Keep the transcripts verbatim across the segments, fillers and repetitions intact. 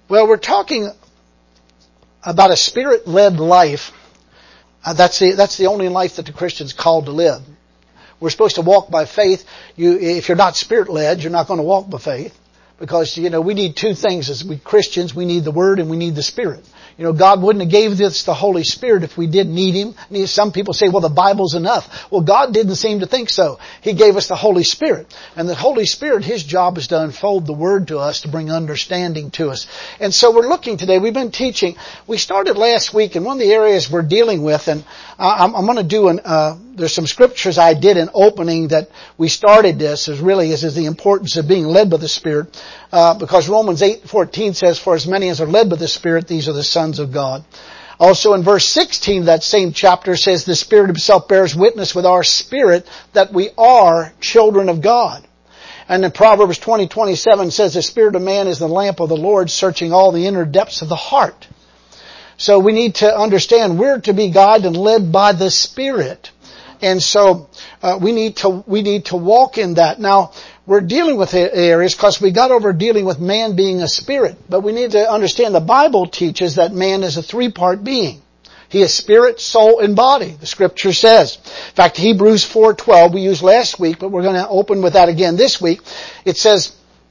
Well, we're talking about a Spirit-led life. Uh, that's the that's the only life that the Christian's called to live. We're supposed to walk by faith. You, if you're not Spirit-led, you're not going to walk by faith. Because, you know, we need two things as we Christians. We need the Word and we need the Spirit. You know, God wouldn't have gave us the Holy Spirit if we didn't need Him. Some people say, well, the Bible's enough. Well, God didn't seem to think so. He gave us the Holy Spirit. And the Holy Spirit, His job is to unfold the Word to us, to bring understanding to us. And so we're looking today, we've been teaching. We started last week, and one of the areas we're dealing with, and I'm, I'm going to do an, uh, there's some scriptures I did in opening that we started this, is really is, is the importance of being led by the Spirit. Uh, because Romans eight fourteen says, for as many as are led by the Spirit, these are the sons of God. Also in verse sixteen, that same chapter says, the Spirit Himself bears witness with our spirit that we are children of God. And in Proverbs twenty twenty-seven says, the spirit of man is the lamp of the Lord, searching all the inner depths of the heart. So we need to understand we're to be guided and led by the Spirit. And so uh, we need to we need to walk in that. Now, we're dealing with areas because we got over dealing with man being a spirit. But we need to understand the Bible teaches that man is a three-part being. He is spirit, soul, and body, the Scripture says. In fact, Hebrews four twelve we used last week, but we're going to open with that again this week. It says,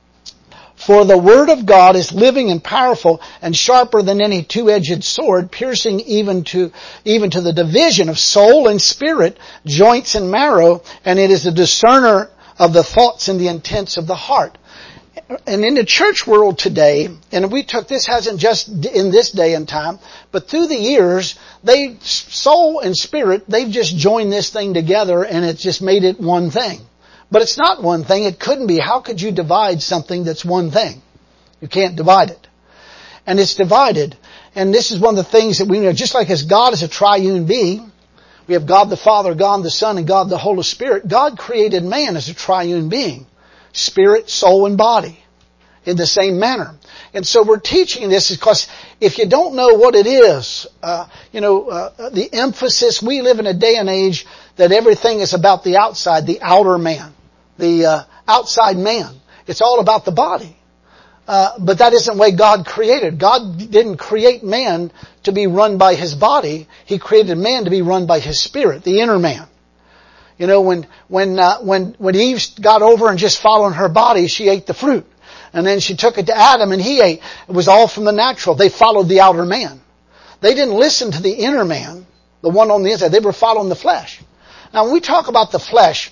for the Word of God is living and powerful and sharper than any two-edged sword, piercing even to even to the division of soul and spirit, joints and marrow, and it is a discerner of the thoughts and the intents of the heart. And in the church world today, and we took, this hasn't just in this day and time, but through the years, they, soul and spirit, they've just joined this thing together and it's just made it one thing. But it's not one thing. It couldn't be. How could you divide something that's one thing? You can't divide it. And it's divided. And this is one of the things that we know, just like as God is a triune being, we have God the Father, God the Son, and God the Holy Spirit. God created man as a triune being. Spirit, soul, and body. In the same manner. And so we're teaching this because if you don't know what it is, uh, you know, uh, the emphasis, we live in a day and age that everything is about the outside, the outer man. The uh, outside man. It's all about the body. Uh, but that isn't the way God created. God didn't create man to be run by his body. He created man to be run by his spirit, the inner man. You know, when when uh, when when Eve got over and just following her body, she ate the fruit. And then she took it to Adam and he ate. It was all from the natural. They followed the outer man. They didn't listen to the inner man, the one on the inside. They were following the flesh. Now when we talk about the flesh,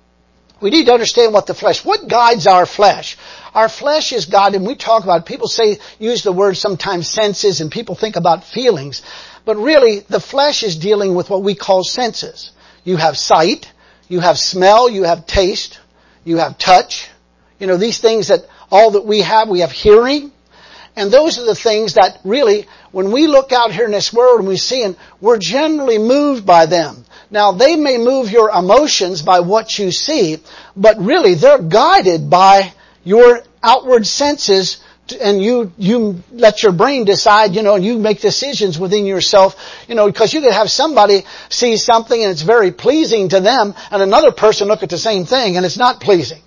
we need to understand what the flesh, what guides our flesh? Our flesh is guided, and we talk about it. People say, use the word sometimes senses, and people think about feelings. But really, the flesh is dealing with what we call senses. You have sight, you have smell, you have taste, you have touch. You know, these things that all that we have, we have hearing. And those are the things that really, when we look out here in this world and we see them, we're generally moved by them. Now, they may move your emotions by what you see, but really they're guided by your outward senses, and you you let your brain decide, you know, and you make decisions within yourself, you know, because you could have somebody see something and it's very pleasing to them, and another person look at the same thing and it's not pleasing.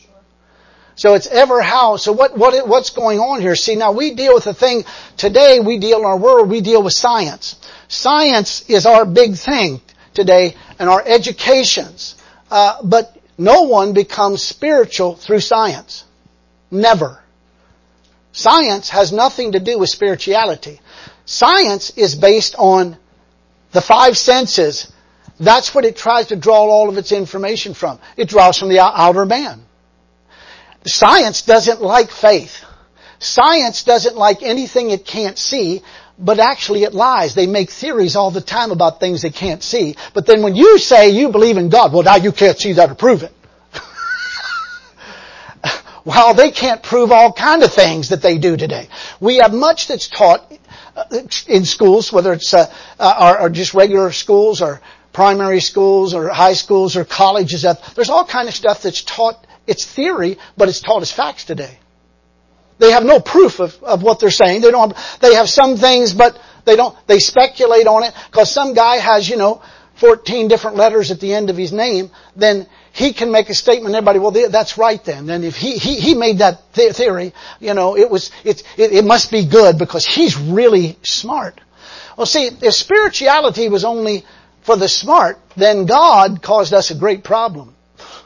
So it's ever how. So what, what, what's going on here? See, now we deal with the thing, today we deal in our world, we deal with science. Science is our big thing today and our educations. Uh, but no one becomes spiritual through science. Never. Science has nothing to do with spirituality. Science is based on the five senses. That's what it tries to draw all of its information from. It draws from the outer man. Science doesn't like faith. Science doesn't like anything it can't see, but actually it lies. They make theories all the time about things they can't see. But then when you say you believe in God, well, now you can't see that or prove it. Well, they can't prove all kind of things that they do today. We have much that's taught in schools, whether it's uh, or, or just regular schools or primary schools or high schools or colleges. There's all kind of stuff that's taught. It's theory, but it's taught as facts today. They have no proof of, of what they're saying. They don't. They have some things, but they don't. They speculate on it because some guy has, you know, fourteen different letters at the end of his name. Then he can make a statement. Everybody, well, that's right then. Then if he he he made that theory, you know, it was it it, it must be good because he's really smart. Well, see, if spirituality was only for the smart, then God caused us a great problem.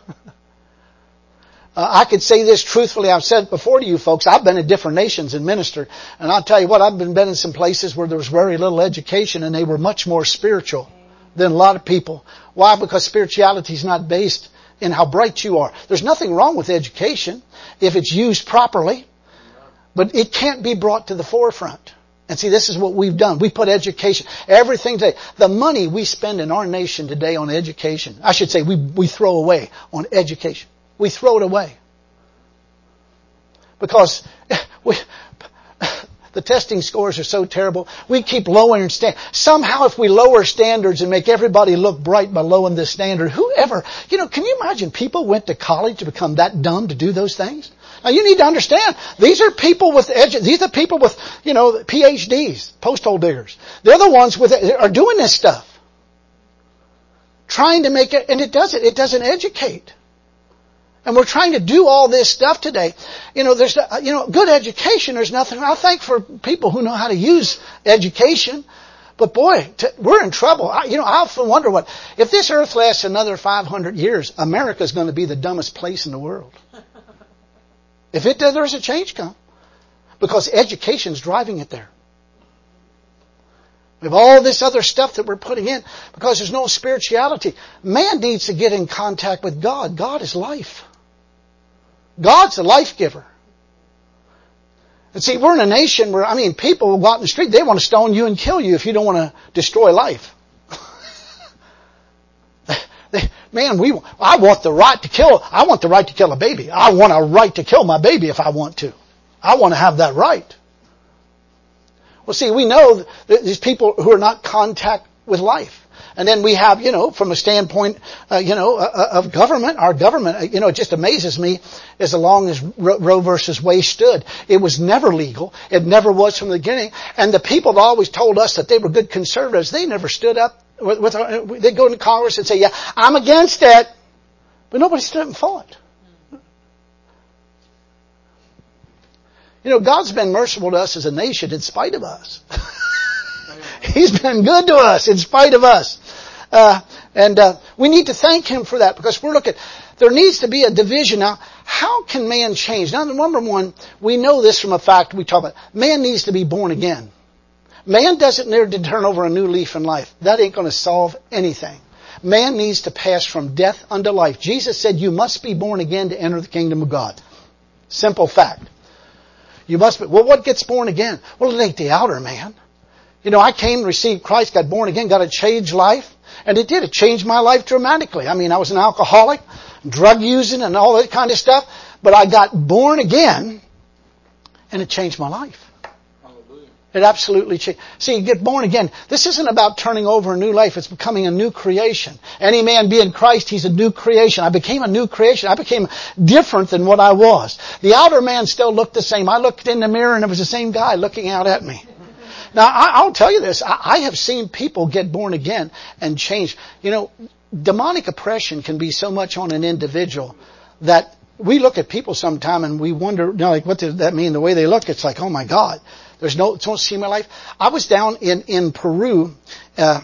uh, I could say this truthfully. I've said it before to you folks. I've been in different nations and ministered, and I'll tell you what. I've been been in some places where there was very little education, and they were much more spiritual than a lot of people. Why? Because spirituality is not based in how bright you are. There's nothing wrong with education if it's used properly, but it can't be brought to the forefront. And see, this is what we've done. We put education, everything today. The money we spend in our nation today on education, I should say we, we throw away on education. We throw it away. Because we, the testing scores are so terrible. We keep lowering standards. Somehow if we lower standards and make everybody look bright by lowering the standard, whoever, you know, can you imagine people went to college to become that dumb to do those things? Now you need to understand, these are people with edu- these are people with, you know, P H Ds, posthole diggers. They're the ones with are doing this stuff. Trying to make it, and it doesn't, it doesn't educate. And we're trying to do all this stuff today. You know, there's, you know, good education, there's nothing, I think for people who know how to use education. But boy, t- we're in trouble. I, you know, I often wonder what, if this earth lasts another five hundred years, America's going to be the dumbest place in the world. If it does, there's a change come. Because education's driving it there. We have all this other stuff that we're putting in because there's no spirituality. Man needs to get in contact with God. God is life. God's the life giver. And see, we're in a nation where, I mean, people will go out in the street, they want to stone you and kill you if you don't want to destroy life. Man, we, I want the right to kill, I want the right to kill a baby. I want a right to kill my baby if I want to. I want to have that right. Well, see, we know that these people who are not in contact with life. And then we have, you know, from a standpoint, uh, you know, uh, of government, our government, you know, it just amazes me as long as Roe versus Wade stood. It was never legal. It never was from the beginning. And the people that always told us that they were good conservatives, they never stood up. With, with, they'd go into Congress and say, yeah, I'm against it. But nobody stood up and fought. You know, God's been merciful to us as a nation in spite of us. He's been good to us in spite of us. Uh, and uh, we need to thank Him for that because we're looking, there needs to be a division. Now, how can man change? Now, number one, we know this from a fact we talk about. Man needs to be born again. Man doesn't need to turn over a new leaf in life. That ain't going to solve anything. Man needs to pass from death unto life. Jesus said you must be born again to enter the kingdom of God. Simple fact. You must be. Well, what gets born again? Well, it ain't the outer man. You know, I came, received Christ, got born again, got a changed life. And it did. It changed my life dramatically. I mean, I was an alcoholic, drug using and all that kind of stuff. But I got born again and it changed my life. It absolutely changed. See, you get born again. This isn't about turning over a new life. It's becoming a new creation. Any man be in Christ, he's a new creation. I became a new creation. I became different than what I was. The outer man still looked the same. I looked in the mirror and it was the same guy looking out at me. Now, I, I'll tell you this. I, I have seen people get born again and change. You know, demonic oppression can be so much on an individual that we look at people sometime and we wonder, you know, like, what does that mean? The way they look, it's like, oh my God. There's no, don't see my life. I was down in, in Peru, uh,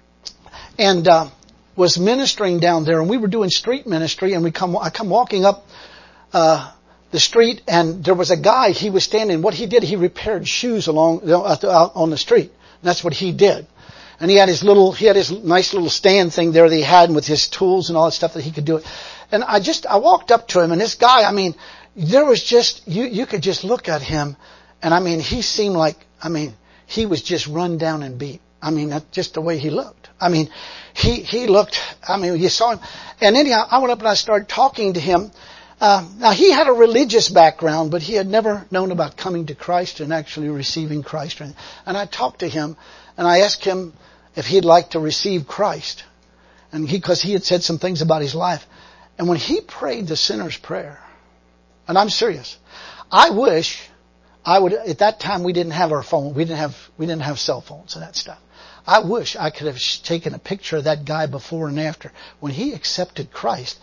and, uh, was ministering down there and we were doing street ministry and we come, I come walking up, uh, the street and there was a guy, he was standing, what he did, he repaired shoes along, you know, out, out on the street. And that's what he did. And he had his little, he had his nice little stand thing there that he had with his tools and all that stuff that he could do it. And I just, I walked up to him and this guy, I mean, there was just, you, you could just look at him. And I mean, he seemed like, I mean, he was just run down and beat. I mean, that's just the way he looked. I mean, he, he looked, I mean, you saw him. And anyhow, I went up and I started talking to him. Uh, now, he had a religious background, but he had never known about coming to Christ and actually receiving Christ. And I talked to him and I asked him if he'd like to receive Christ. And he, because he had said some things about his life. And when he prayed the sinner's prayer, and I'm serious, I wish I would, at that time we didn't have our phone. We didn't have, we didn't have cell phones and that stuff. I wish I could have taken a picture of that guy before and after. When he accepted Christ,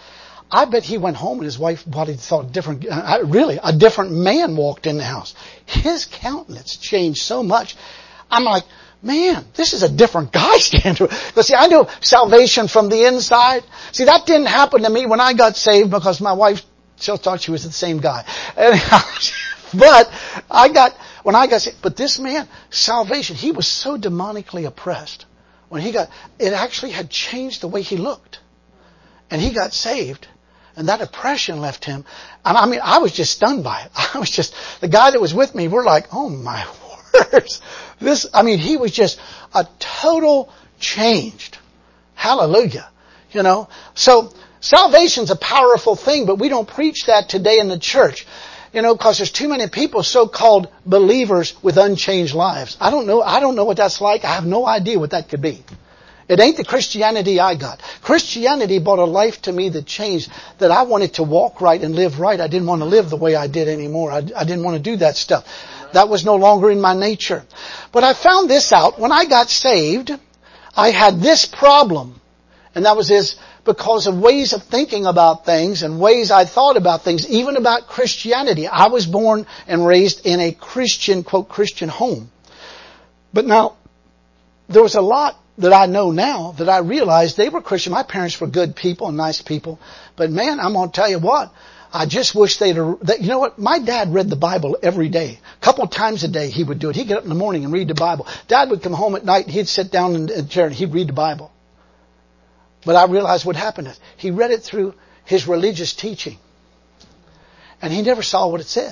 I bet he went home and his wife probably thought a different, uh, really, a different man walked in the house. His countenance changed so much. I'm like, man, this is a different guy standing. But see, I know salvation from the inside. See, that didn't happen to me when I got saved because my wife still thought she was the same guy. Anyhow, but I got, when I got saved, but this man, salvation, he was so demonically oppressed. When he got, it actually had changed the way he looked. And he got saved. And that oppression left him. And I mean, I was just stunned by it. I was just, the guy that was with me, we're like, oh my words. This, I mean, he was just a total changed. Hallelujah. You know, so salvation's a powerful thing, but we don't preach that today in the church. You know, because there's too many people, so-called believers with unchanged lives. I don't know, I don't know what that's like. I have no idea what that could be. It ain't the Christianity I got. Christianity brought a life to me that changed, that I wanted to walk right and live right. I didn't want to live the way I did anymore. I, I didn't want to do that stuff. That was no longer in my nature. But I found this out. When I got saved, I had this problem. And that was this, because of ways of thinking about things and ways I thought about things, even about Christianity. I was born and raised in a Christian, quote, Christian home. But now, there was a lot that I know now that I realized they were Christian. My parents were good people and nice people. But man, I'm going to tell you what. I just wish they'd, that, you know what? My dad read the Bible every day. A couple of times a day he would do it. He'd get up in the morning and read the Bible. Dad would come home at night and he'd sit down in the chair and he'd read the Bible. But I realized what happened is he read it through his religious teaching. And he never saw what it said.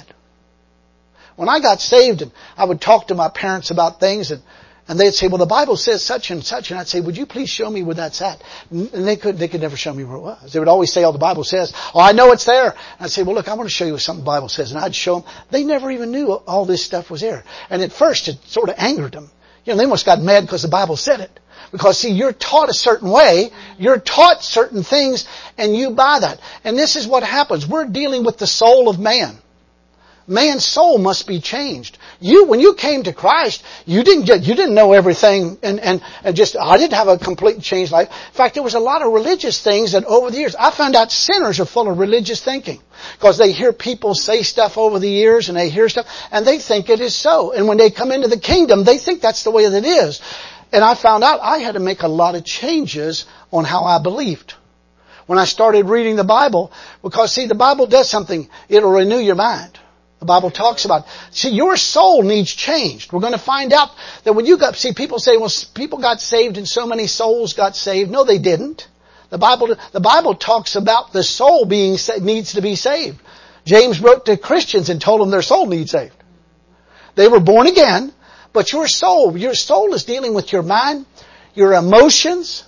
When I got saved and I would talk to my parents about things and And they'd say, well, the Bible says such and such. And I'd say, would you please show me where that's at? And they could, they could never show me where it was. They would always say, oh, the Bible says, oh, I know it's there. And I'd say, well, look, I want to show you what something the Bible says. And I'd show them. They never even knew all this stuff was there. And at first it sort of angered them. You know, they almost got mad because the Bible said it. Because see, you're taught a certain way. You're taught certain things and you buy that. And this is what happens. We're dealing with the soul of man. Man's soul must be changed. You, when you came to Christ, you didn't get, you didn't know everything and, and, and just, I didn't have a complete changed life. In fact, there was a lot of religious things that over the years, I found out sinners are full of religious thinking. Because they hear people say stuff over the years and they hear stuff and they think it is so. And when they come into the kingdom, they think that's the way that it is. And I found out I had to make a lot of changes on how I believed. When I started reading the Bible, because see, the Bible does something, it'll renew your mind. The Bible talks about, see, your soul needs changed. We're going to find out that when you got, see, people say, well, people got saved and so many souls got saved. No, they didn't. The Bible, the Bible talks about the soul being, needs to be saved. James wrote to Christians and told them their soul needs saved. They were born again, but your soul, your soul is dealing with your mind, your emotions,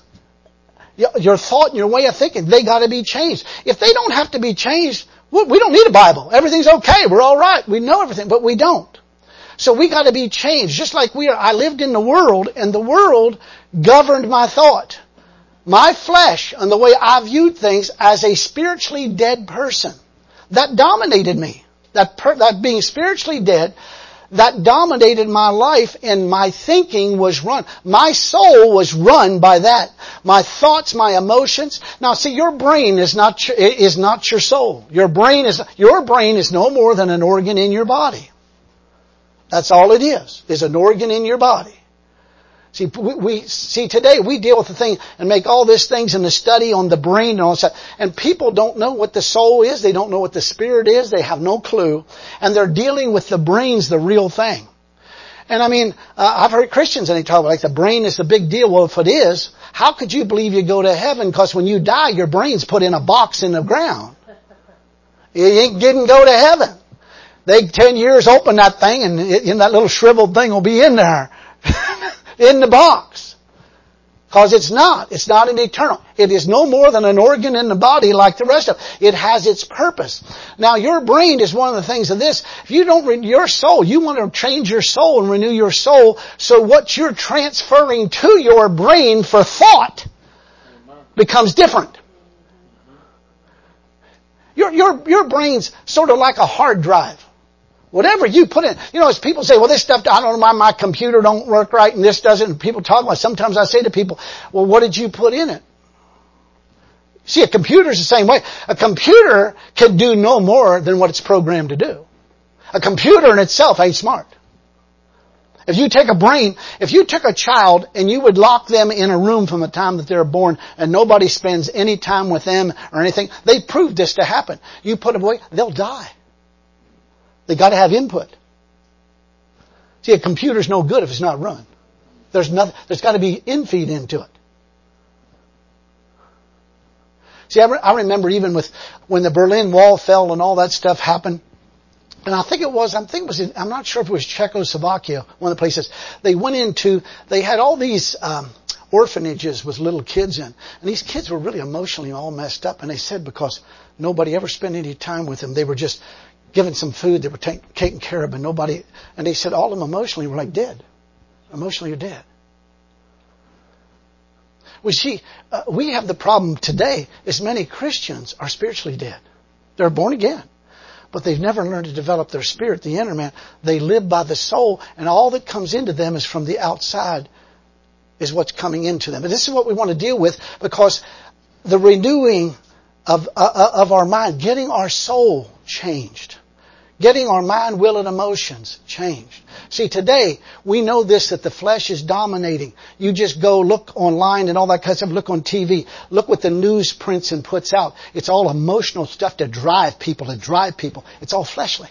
your thought and your way of thinking. They got to be changed. If they don't have to be changed, we don't need a Bible. Everything's okay. We're all right. We know everything, but we don't. So we got to be changed. Just like we are. I lived in the world, and the world governed my thought. My flesh and the way I viewed things as a spiritually dead person. That dominated me. That, per, that being spiritually dead, that dominated my life, and my thinking was run. My soul was run by that. My thoughts, my emotions. Now see, your brain is not your, is not your soul. Your brain is, your brain is no more than an organ in your body. That's all it is, is an organ in your body. See, we, we see today we deal with the thing and make all these things in the study on the brain and all that. And people don't know what the soul is. They don't know what the spirit is. They have no clue. And they're dealing with the brain's the real thing. And I mean, uh, I've heard Christians and they talk about like the brain is the big deal. Well, if it is, how could you believe you go to heaven? Because when you die, your brain's put in a box in the ground. You didn't go to heaven. They ten years open that thing and it, and that little shriveled thing will be in there. In the box. Because it's not. It's not an eternal. It is no more than an organ in the body like the rest of it. It has its purpose. Now your brain is one of the things of this. If you don't renew your soul, you want to change your soul and renew your soul. So what you're transferring to your brain for thought becomes different. Your, your, your brain's sort of like a hard drive. Whatever you put in, you know, as people say, well, this stuff, I don't know why my computer don't work right and this doesn't, and people talk about it. Sometimes I say to people, well, what did you put in it? See, a computer's the same way. A computer can do no more than what it's programmed to do. A computer in itself ain't smart. If you take a brain, if you took a child and you would lock them in a room from the time that they're born and nobody spends any time with them or anything, they proved this to happen. You put them away, they'll die. They got to have input. See, a computer's no good if it's not run. There's nothing, there's got to be infeed into it. See, I, re- I remember even with when the Berlin Wall fell and all that stuff happened. And I think it was, I think it was, in, I'm not sure if it was Czechoslovakia, one of the places. They went into, they had all these um, orphanages with little kids in. And these kids were really emotionally all messed up. And they said because nobody ever spent any time with them, they were just given some food, they were take, taken care of, and nobody, and they said all of them emotionally were like dead. Emotionally you're dead. We see, uh, we have the problem today is many Christians are spiritually dead. They're born again. But they've never learned to develop their spirit, the inner man. They live by the soul, and all that comes into them is from the outside, is what's coming into them. And this is what we want to deal with, because the renewing of, uh, of our mind, getting our soul changed, getting our mind, will, and emotions changed. See, today, we know this, that the flesh is dominating. You just go look online and all that kind of stuff. Look on T V. Look what the news prints and puts out. It's all emotional stuff to drive people, to drive people. It's all fleshly.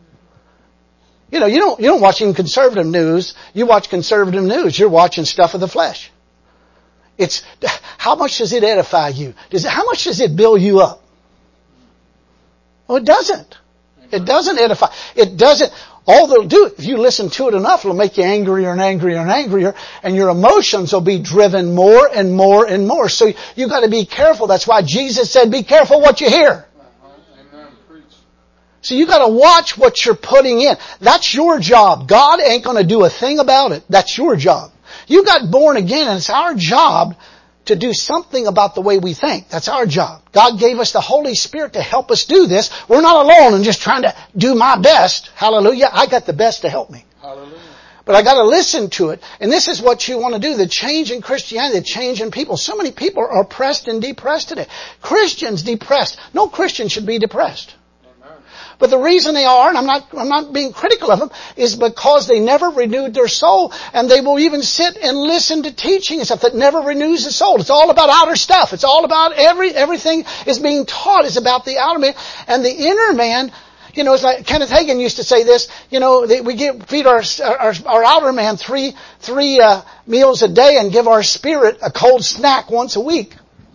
You know, you don't, you don't watch even conservative news. You watch conservative news. You're watching stuff of the flesh. It's, how much does it edify you? Does it, how much does it build you up? Well, it doesn't. It doesn't edify. It doesn't. All they'll do, if you listen to it enough, it'll make you angrier and angrier and angrier, and your emotions will be driven more and more and more. So you got to be careful. That's why Jesus said, be careful what you hear. Amen. Preach. So you got to watch what you're putting in. That's your job. God ain't going to do a thing about it. That's your job. You got born again, and it's our job to do something about the way we think. That's our job. God gave us the Holy Spirit to help us do this. We're not alone in just trying to do my best. Hallelujah. I got the best to help me. Hallelujah. But I got to listen to it. And this is what you want to do. The change in Christianity, the change in people. So many people are oppressed and depressed today. Christians depressed. No Christian should be depressed. But the reason they are, and I'm not, I'm not being critical of them, is because they never renewed their soul, and they will even sit and listen to teaching and stuff that never renews the soul. It's all about outer stuff. It's all about every, everything is being taught is about the outer man, and the inner man. You know, it's like Kenneth Hagin used to say this. You know, we give, feed our, our our outer man three three uh, meals a day, and give our spirit a cold snack once a week.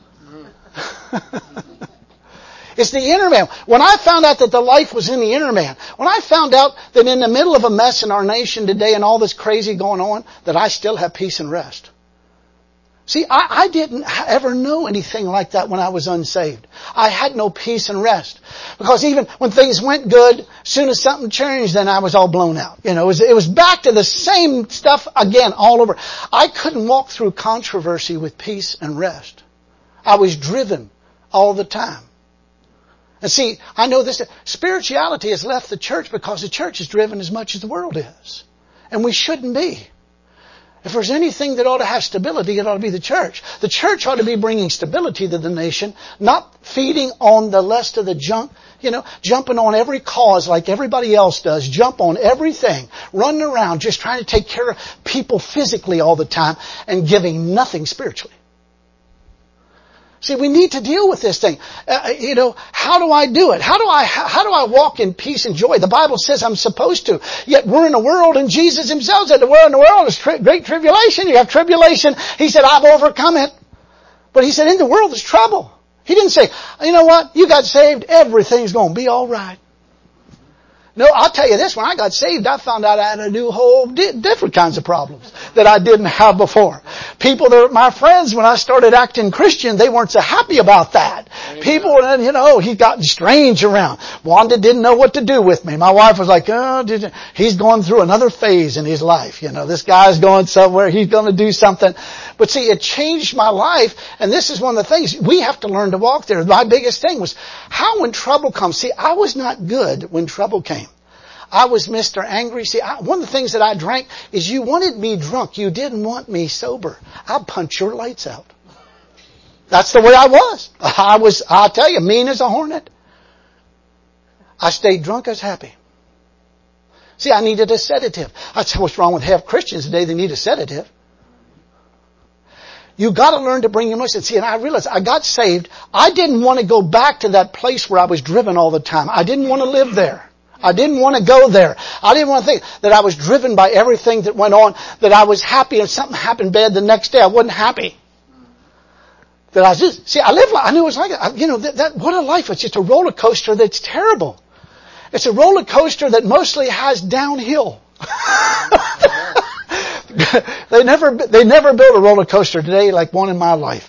It's the inner man. When I found out that the life was in the inner man, when I found out that in the middle of a mess in our nation today and all this crazy going on, that I still have peace and rest. See, I, I didn't ever know anything like that when I was unsaved. I had no peace and rest. Because even when things went good, as soon as something changed, then I was all blown out. You know, it was, it was back to the same stuff again all over. I couldn't walk through controversy with peace and rest. I was driven all the time. And see, I know this, spirituality has left the church because the church is driven as much as the world is. And we shouldn't be. If there's anything that ought to have stability, it ought to be the church. The church ought to be bringing stability to the nation, not feeding on the lust of the junk, you know, jumping on every cause like everybody else does, jump on everything, running around just trying to take care of people physically all the time and giving nothing spiritually. See, we need to deal with this thing. Uh, you know, how do I do it? How do I, how do I walk in peace and joy? The Bible says I'm supposed to. Yet we're in a world, and Jesus himself said, we're in the world, there's tri- great tribulation. You have tribulation. He said, I've overcome it. But he said, in the world there's trouble. He didn't say, you know what? You got saved, everything's going to be all right. No, I'll tell you this, when I got saved, I found out I had a new whole di- different kinds of problems that I didn't have before. People that were my friends, when I started acting Christian, they weren't so happy about that. Amen. People, you know, he's gotten strange around. Wanda didn't know what to do with me. My wife was like, oh, did you? He's going through another phase in his life. You know, this guy's going somewhere. He's going to do something. But see, it changed my life, and this is one of the things. We have to learn to walk there. My biggest thing was how when trouble comes. See, I was not good when trouble came. I was Mister Angry. See, I, one of the things that I drank is you wanted me drunk. You didn't want me sober. I'd punch your lights out. That's the way I was. I was, I'll tell you, mean as a hornet. I stayed drunk as happy. See, I needed a sedative. That's what's wrong with half Christians today. They need a sedative. You got to learn to bring your emotions. See, and I realized I got saved. I didn't want to go back to that place where I was driven all the time. I didn't want to live there. I didn't want to go there. I didn't want to think that I was driven by everything that went on, that I was happy and something happened bad the next day. I wasn't happy. That I just, see, I lived like, I knew it was like, I, you know, that, that, what a life. It's just a roller coaster that's terrible. It's a roller coaster that mostly has downhill. they never, they never built a roller coaster today like one in my life.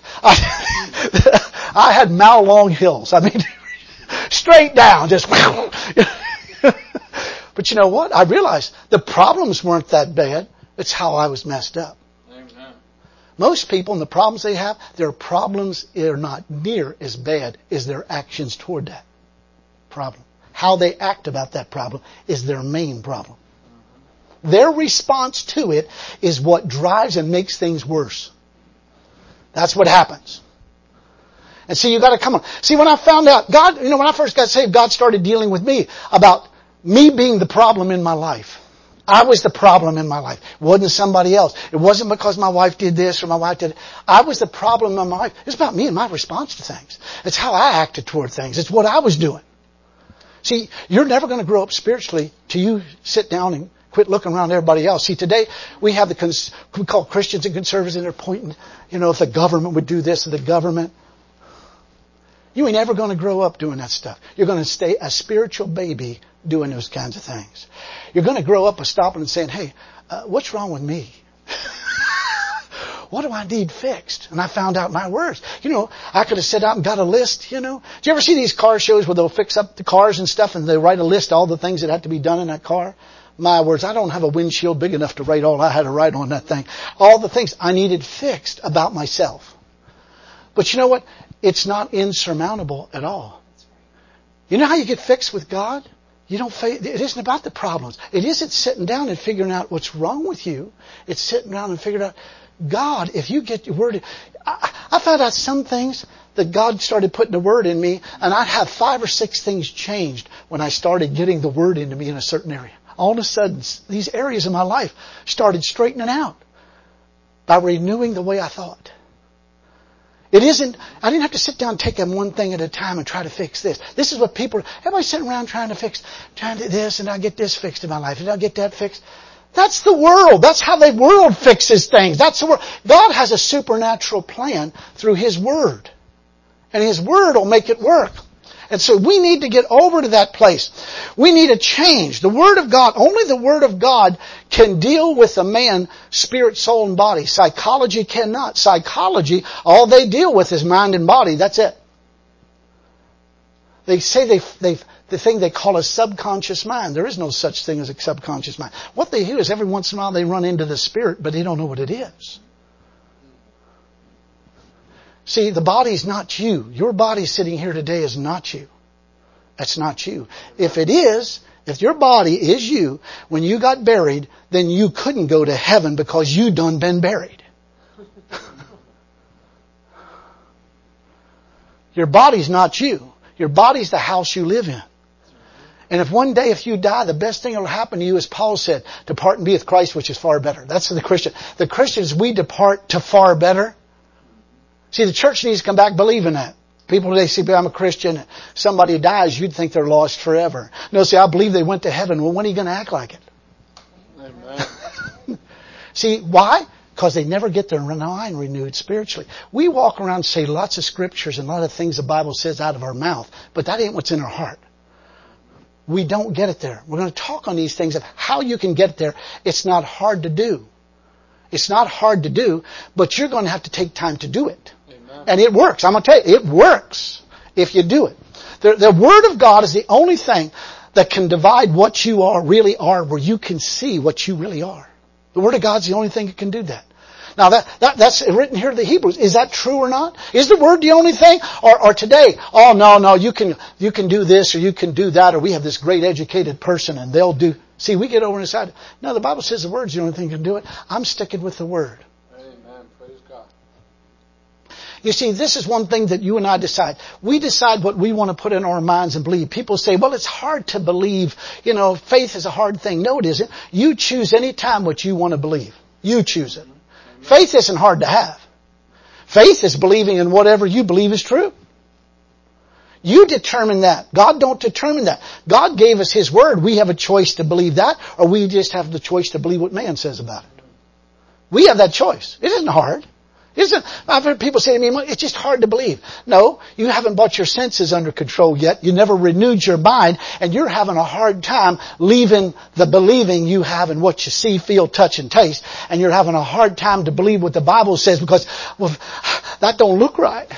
I, I had mile long hills. I mean, straight down, just. But you know what? I realized the problems weren't that bad. It's how I was messed up. Amen. Most people and the problems they have, their problems are not near as bad as their actions toward that problem. How they act about that problem is their main problem. Their response to it is what drives and makes things worse. That's what happens. And see, you got to come on. See, when I found out, God, you know, when I first got saved, God started dealing with me about me being the problem in my life. I was the problem in my life. It wasn't somebody else. It wasn't because my wife did this or my wife did it. I was the problem in my life. It's about me and my response to things. It's how I acted toward things. It's what I was doing. See, you're never going to grow up spiritually till you sit down and quit looking around at everybody else. See, today we have the, cons- we call Christians and conservatives, and they're pointing, you know, if the government would do this or the government. You ain't ever going to grow up doing that stuff. You're going to stay a spiritual baby doing those kinds of things. You're going to grow up by stopping and saying, hey, uh, what's wrong with me? What do I need fixed? And I found out my words. You know, I could have sat out and got a list, you know. Do you ever see these car shows where they'll fix up the cars and stuff and they write a list of all the things that have to be done in that car? My words, I don't have a windshield big enough to write all I had to write on that thing. All the things I needed fixed about myself. But you know what? It's not insurmountable at all. You know how you get fixed with God? You don't. It isn't about the problems. It isn't sitting down and figuring out what's wrong with you. It's sitting down and figuring out, God, if you get your word. I, I found out some things that God started putting the word in me, and I'd have five or six things changed when I started getting the word into me in a certain area. All of a sudden, these areas of my life started straightening out by renewing the way I thought. It isn't, I didn't have to sit down and take them one thing at a time and try to fix this. This is what people, everybody's sitting around trying to fix, trying to do this, and I'll get this fixed in my life, and I'll get that fixed. That's the world. That's how the world fixes things. That's the world. God has a supernatural plan through His Word. And His Word will make it work. And so we need to get over to that place. We need a change. The Word of God, only the Word of God can deal with a man, spirit, soul, and body. Psychology cannot. Psychology, all they deal with is mind and body. That's it. They say they, they, the thing they call a subconscious mind. There is no such thing as a subconscious mind. What they do is every once in a while they run into the spirit, but they don't know what it is. See, the body's not you. Your body sitting here today is not you. That's not you. If it is, if your body is you, when you got buried, then you couldn't go to heaven because you done been buried. Your body's not you. Your body's the house you live in. And if one day if you die, the best thing that will happen to you, as Paul said, depart and be with Christ, which is far better. That's the Christian. The Christians, we depart to far better. See, the church needs to come back believing that. People today say, I'm a Christian. Somebody dies, you'd think they're lost forever. No, see, I believe they went to heaven. Well, when are you going to act like it? Amen. See, why? Because they never get their mind renewed spiritually. We walk around and say lots of scriptures and a lot of things the Bible says out of our mouth, but that ain't what's in our heart. We don't get it there. We're going to talk on these things of how you can get there. It's not hard to do. It's not hard to do, but you're going to have to take time to do it. Amen. And it works. I'm going to tell you, it works if you do it. The, the Word of God is the only thing that can divide what you are really are, where you can see what you really are. The Word of God's the only thing that can do that. Now that, that that's written here to the Hebrews. Is that true or not? Is the Word the only thing? Or, or today, oh no, no, you can, you can do this or you can do that, or we have this great educated person and they'll do. See, we get over and decide, no, the Bible says the Word's the only thing that can do it. I'm sticking with the Word. Amen. Praise God. You see, this is one thing that you and I decide. We decide what we want to put in our minds and believe. People say, well, it's hard to believe. You know, faith is a hard thing. No, it isn't. You choose any time what you want to believe. You choose it. Faith isn't hard to have. Faith is believing in whatever you believe is true. You determine that. God don't determine that. God gave us His Word. We have a choice to believe that, or we just have the choice to believe what man says about it. We have that choice. It isn't hard. It isn't, I've heard people say to me, it's just hard to believe. No, you haven't brought your senses under control yet. You never renewed your mind, and you're having a hard time leaving the believing you have in what you see, feel, touch, and taste, and you're having a hard time to believe what the Bible says because, well, that don't look right.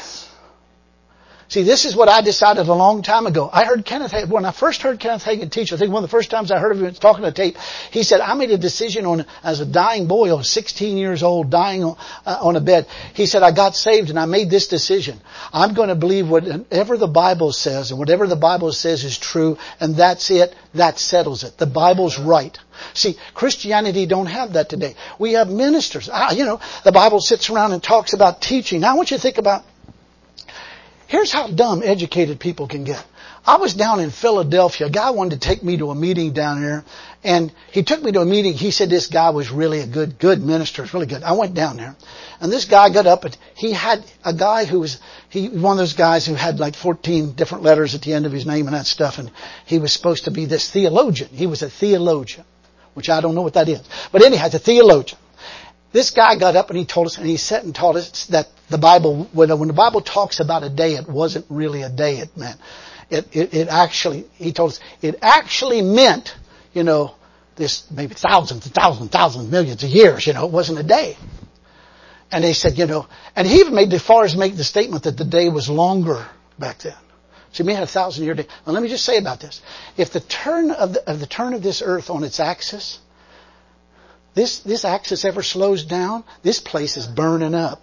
See, this is what I decided a long time ago. I heard Kenneth Hagin, when I first heard Kenneth Hagin teach, I think one of the first times I heard of him talking to tape, he said, I made a decision on, as a dying boy, I was sixteen years old, dying on, uh, on a bed. He said, I got saved and I made this decision. I'm going to believe whatever the Bible says, and whatever the Bible says is true, and that's it. That settles it. The Bible's right. See, Christianity don't have that today. We have ministers. Ah, you know, the Bible sits around and talks about teaching. Now I want you to think about, here's how dumb educated people can get. I was down in Philadelphia. A guy wanted to take me to a meeting down there. And he took me to a meeting. He said this guy was really a good, good minister. It's really good. I went down there. And this guy got up and he had a guy who was, he, one of those guys who had like fourteen different letters at the end of his name and that stuff. And he was supposed to be this theologian. He was a theologian, which I don't know what that is. But anyhow, he's a theologian. This guy got up and he told us, and he sat and taught us that the Bible, when the Bible talks about a day, it wasn't really a day it meant. It, it, it actually, he told us, it actually meant, you know, this maybe thousands and thousands, thousands, millions of years, you know, it wasn't a day. And they said, you know, and he even made as far as make the statement that the day was longer back then. So we had a thousand year day. Now let me just say about this. If the turn of the, of the turn of this earth on its axis, This, this axis ever slows down, this place is burning up.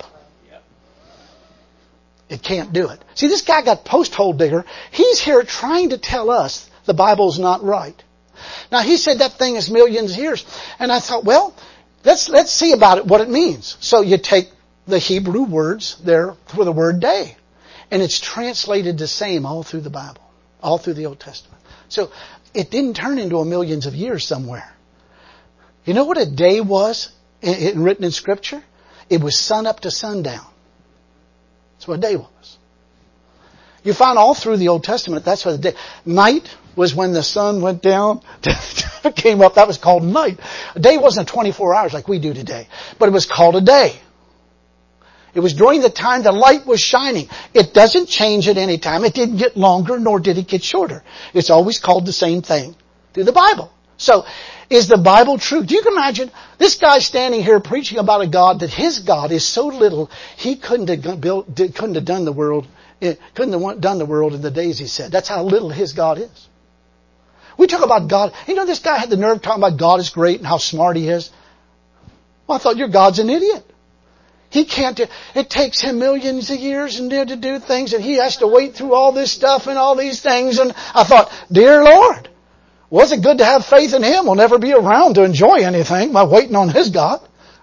It can't do it. See, this guy got post-hole digger. He's here trying to tell us the Bible's not right. Now, he said that thing is millions of years. And I thought, well, let's, let's see about it, what it means. So you take the Hebrew words there for the word day. And it's translated the same all through the Bible, all through the Old Testament. So it didn't turn into a millions of years somewhere. You know what a day was in, in, written in Scripture? It was sun up to sundown. That's what a day was. You find all through the Old Testament, that's what a day. Night was when the sun went down, came up. That was called night. A day wasn't twenty-four hours like we do today, but it was called a day. It was during the time the light was shining. It doesn't change at any time. It didn't get longer, nor did it get shorter. It's always called the same thing through the Bible. So, is the Bible true? Do you imagine this guy standing here preaching about a God that his God is so little he couldn't have built, couldn't have done the world, couldn't have done the world in the days he said. That's how little his God is. We talk about God. You know, this guy had the nerve talking about God is great and how smart he is. Well, I thought your God's an idiot. He can't do, it takes him millions of years and to do things, and he has to wait through all this stuff and all these things. And I thought, dear Lord, was it good to have faith in Him? We'll never be around to enjoy anything by waiting on His God.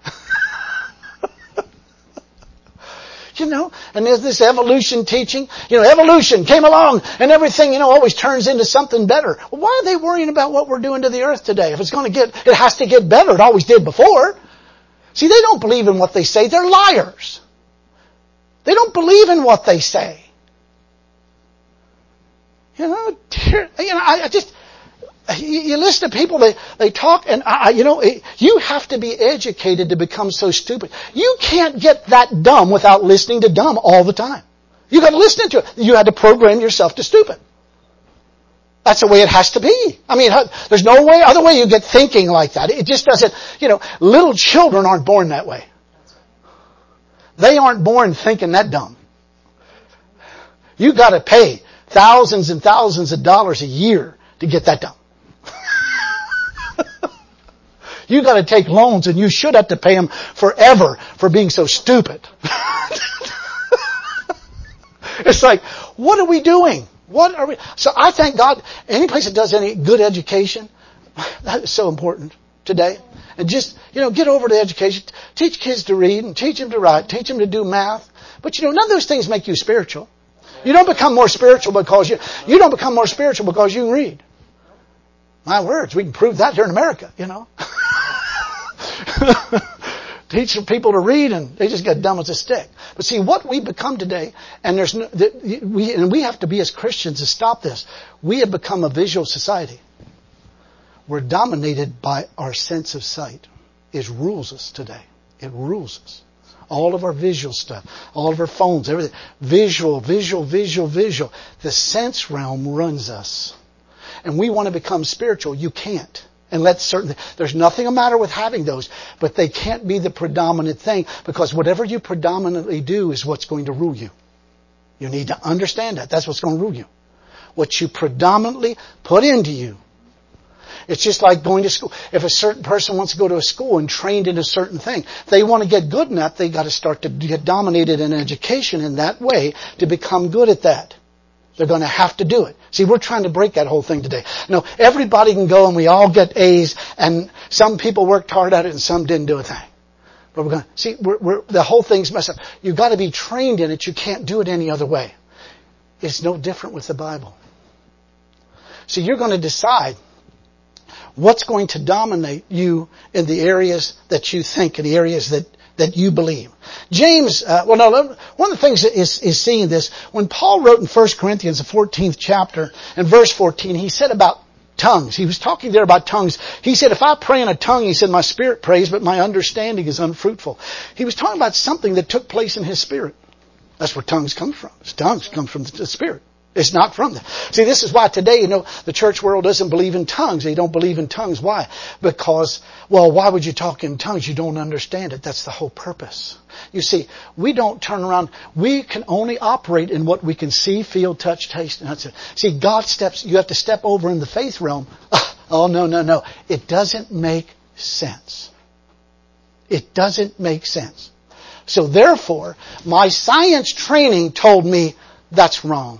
You know, and there's this evolution teaching. You know, evolution came along and everything, you know, always turns into something better. Well, why are they worrying about what we're doing to the earth today? If it's going to get, it has to get better. It always did before. See, they don't believe in what they say. They're liars. They don't believe in what they say. You know, dear, you know, I, I just, you, you listen to people, they, they talk, and I, you know, it, you have to be educated to become so stupid. You can't get that dumb without listening to dumb all the time. You got to listen to it. You had to program yourself to stupid. That's the way it has to be. I mean, there's no way, other way you get thinking like that. It just doesn't, you know, little children aren't born that way. They aren't born thinking that dumb. You got to pay thousands and thousands of dollars a year to get that dumb. You got to take loans, and you should have to pay them forever for being so stupid. It's like, what are we doing? What are we? So I thank God, any place that does any good education, that is so important today. And just, you know, get over to education. Teach kids to read and teach them to write. Teach them to do math. But you know, none of those things make you spiritual. You don't become more spiritual because you, you don't become more spiritual because you can read. My words, we can prove that here in America, you know. Teach people to read and they just get dumb as a stick. But see, what we become today, and there's no, we, and we have to be as Christians to stop this. We have become a visual society. We're dominated by our sense of sight. It rules us today. It rules us. All of our visual stuff, all of our phones, everything. Visual, visual, visual, visual. The sense realm runs us. And we want to become spiritual. You can't. And let certain, there's nothing the matter with having those, but they can't be the predominant thing, because whatever you predominantly do is what's going to rule you. You need to understand that. That's what's going to rule you. What you predominantly put into you. It's just like going to school. If a certain person wants to go to a school and trained in a certain thing, if they want to get good in that, they got to start to get dominated in education in that way to become good at that. They're going to have to do it. See, we're trying to break that whole thing today. No, everybody can go and we all get A's, and some people worked hard at it and some didn't do a thing. But we're going to, see, we're, we're, the whole thing's messed up. You've got to be trained in it. You can't do it any other way. It's no different with the Bible. So you're going to decide what's going to dominate you in the areas that you think, in the areas that, that you believe. James, uh, well, no, one of the things that is, is seeing this, when Paul wrote in First Corinthians, the fourteenth chapter, and verse fourteen, he said about tongues. He was talking there about tongues. He said, if I pray in a tongue, he said, my spirit prays, but my understanding is unfruitful. He was talking about something that took place in his spirit. That's where tongues come from. Tongues come from the spirit. It's not from them. See, this is why today, you know, the church world doesn't believe in tongues. They don't believe in tongues. Why? Because, well, why would you talk in tongues? You don't understand it. That's the whole purpose. You see, we don't turn around. We can only operate in what we can see, feel, touch, taste, and that's it. See, God steps, you have to step over in the faith realm. Oh, no, no, no. It doesn't make sense. It doesn't make sense. So therefore, my science training told me that's wrong.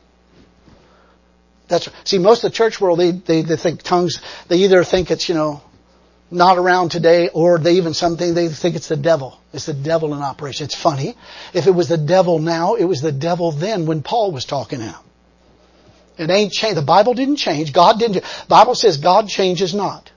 That's see, most of the church world, they, they they think tongues. They either think it's, you know, not around today, or they even something they think it's the devil. It's the devil in operation. It's funny. If it was the devil now, it was the devil then when Paul was talking to him. It ain't changed. The Bible didn't change. God didn't. The Bible says God changes not.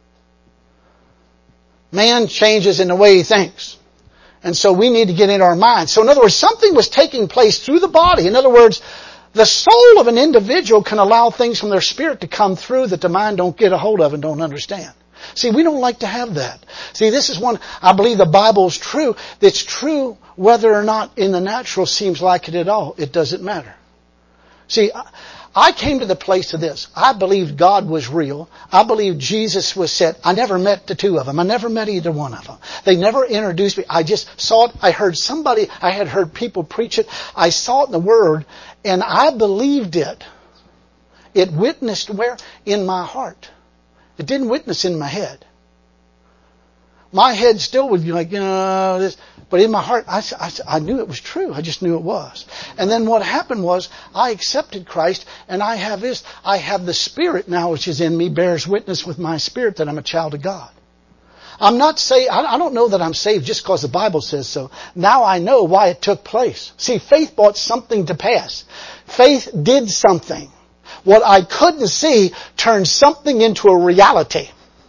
Man changes in the way he thinks. And so we need to get in our minds. So in other words, something was taking place through the body. In other words, the soul of an individual can allow things from their spirit to come through that the mind don't get a hold of and don't understand. See, we don't like to have that. See, this is one, I believe the Bible is true. It's true whether or not in the natural seems like it at all. It doesn't matter. See, I came to the place of this. I believed God was real. I believed Jesus was sent. I never met the two of them. I never met either one of them. They never introduced me. I just saw it. I heard somebody, I had heard people preach it. I saw it in the Word, and I believed it. It witnessed where? In my heart. It didn't witness in my head. My head still would be like, you know, this. But in my heart, I, I, I knew it was true. I just knew it was. And then what happened was, I accepted Christ, and I have this. I have the Spirit now which is in me, bears witness with my spirit that I'm a child of God. I'm not saved. I don't know that I'm saved just because the Bible says so. Now I know why it took place. See, faith brought something to pass. Faith did something. What I couldn't see turned something into a reality.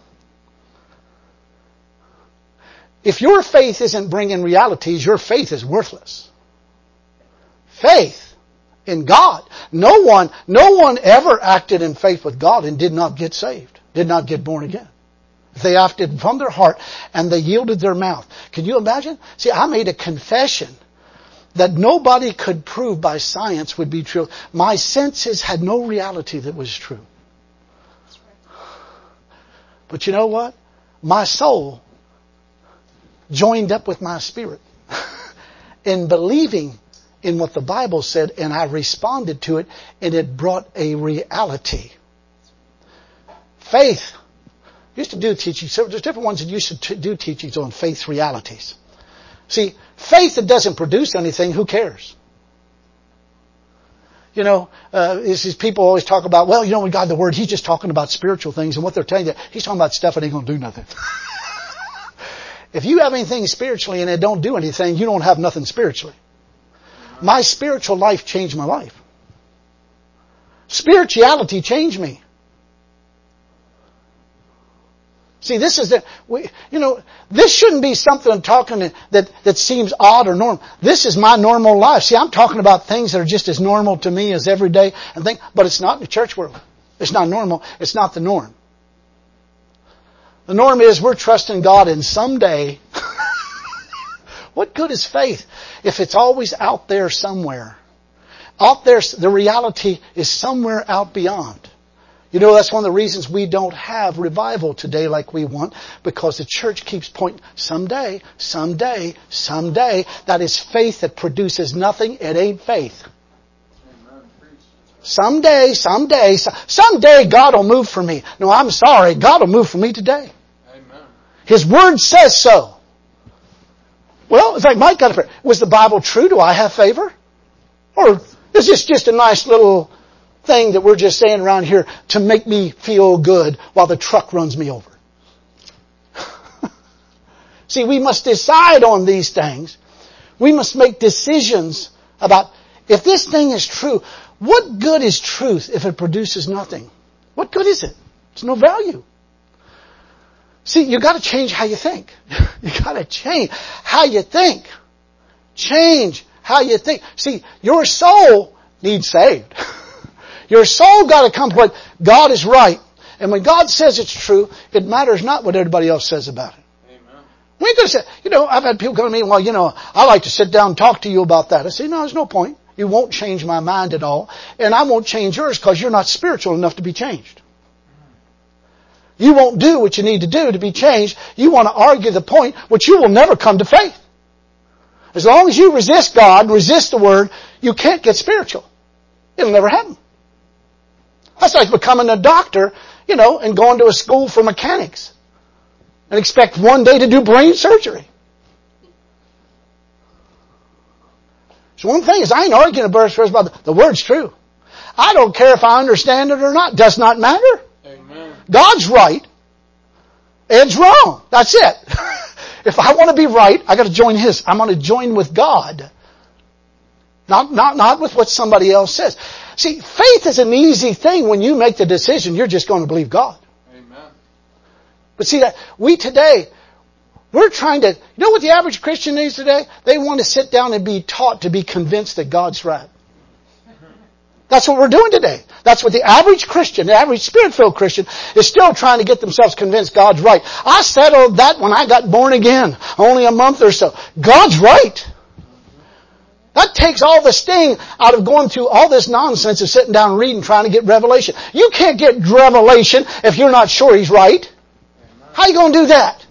If your faith isn't bringing realities, your faith is worthless. Faith in God. No one, no one ever acted in faith with God and did not get saved, did not get born again. If they acted from their heart and they yielded their mouth. Can you imagine? See, I made a confession that nobody could prove by science would be true. My senses had no reality that was true. But you know what? My soul joined up with my spirit in believing in what the Bible said, and I responded to it, and it brought a reality. Faith. Used to do teachings. So there's different ones that used to do teachings on faith's realities. See, faith that doesn't produce anything, who cares? You know, uh, this is people always talk about, well, you know, when God the Word, He's just talking about spiritual things, and what they're telling you, He's talking about stuff that ain't going to do nothing. If you have anything spiritually and it don't do anything, you don't have nothing spiritually. My spiritual life changed my life. Spirituality changed me. See, this is the, we, you know, this shouldn't be something I'm talking that, that seems odd or normal. This is my normal life. See, I'm talking about things that are just as normal to me as every day and think, but it's not in the church world. It's not normal. It's not the norm. The norm is we're trusting God, and someday, what good is faith if it's always out there somewhere? Out there, the reality is somewhere out beyond. You know, that's one of the reasons we don't have revival today like we want, because the church keeps pointing, someday, someday, someday. That is faith that produces nothing. It ain't faith. Someday, someday, someday God will move for me. No, I'm sorry. God will move for me today. Amen. His Word says so. Well, it's like Mike got a prayer. Was the Bible true? Do I have favor? Or is this just a nice little thing that we're just saying around here to make me feel good while the truck runs me over? See, we must decide on these things. We must make decisions about, if this thing is true, what good is truth if it produces nothing? What good is it? It's no value. See, you got to change how you think. You got to change how you think. Change how you think. See, your soul needs saved. Your soul got to come to what God is right. And when God says it's true, it matters not what everybody else says about it. Amen. We ain't going to say, you know, I've had people come to me, well, you know, I like to sit down and talk to you about that. I say, no, there's no point. You won't change my mind at all. And I won't change yours because you're not spiritual enough to be changed. You won't do what you need to do to be changed. You want to argue the point, which you will never come to faith. As long as you resist God, resist the Word, you can't get spiritual. It'll never happen. That's like becoming a doctor, you know, and going to a school for mechanics and expect one day to do brain surgery. So one thing is, I ain't arguing about the, the Word's true. I don't care if I understand it or not. Does not matter. Amen. God's right. Ed's wrong. That's it. If I want to be right, I got to join His. I'm going to join with God. Not, not, not with what somebody else says. See, faith is an easy thing. When you make the decision, you're just going to believe God. Amen. But see, that we today, we're trying to, you know what the average Christian needs today? They want to sit down and be taught to be convinced that God's right. That's what we're doing today. That's what the average Christian, the average Spirit-filled Christian, is still trying to get themselves convinced God's right. I settled that when I got born again, only a month or so. God's right. That takes all the sting out of going through all this nonsense of sitting down and reading, trying to get revelation. You can't get revelation if you're not sure He's right. How are you going to do that?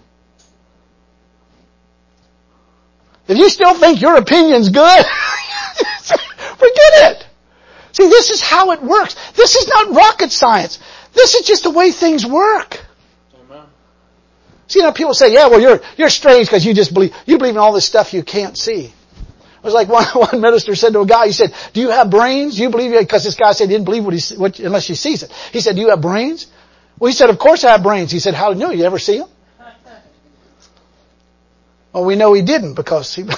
If you still think your opinion's good, forget it. See, this is how it works. This is not rocket science. This is just the way things work. Amen. See, you know, people say, yeah, well, you're, you're strange because you just believe, you believe in all this stuff you can't see. It was like one, one minister said to a guy, he said, do you have brains? Do you believe it? Because this guy said he didn't believe what he, what, unless he sees it. He said, do you have brains? Well, he said, of course I have brains. He said, how do you know? You ever see them? Well, we know he didn't because he,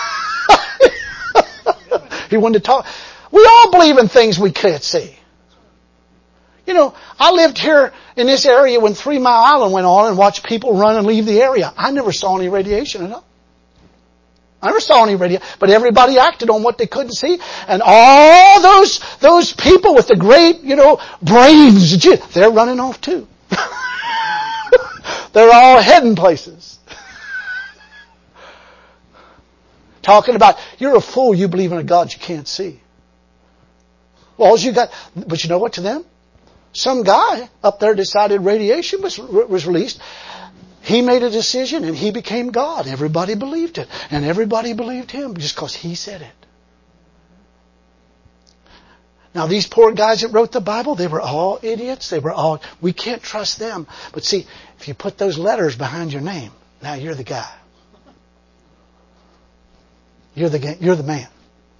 he wanted to talk. We all believe in things we can't see. You know, I lived here in this area when Three Mile Island went on and watched people run and leave the area. I never saw any radiation at all. I never saw any radiation, but everybody acted on what they couldn't see. And all those, those people with the great, you know, brains, they're running off too. They're all heading places. Talking about, you're a fool, you believe in a God you can't see. Well, all you got, but you know what to them? Some guy up there decided radiation was, was released. He made a decision and he became God. Everybody believed it. And everybody believed him just because he said it. Now these poor guys that wrote the Bible, they were all idiots. They were all, we can't trust them. But see, if you put those letters behind your name, now you're the guy. You're the, you're the man.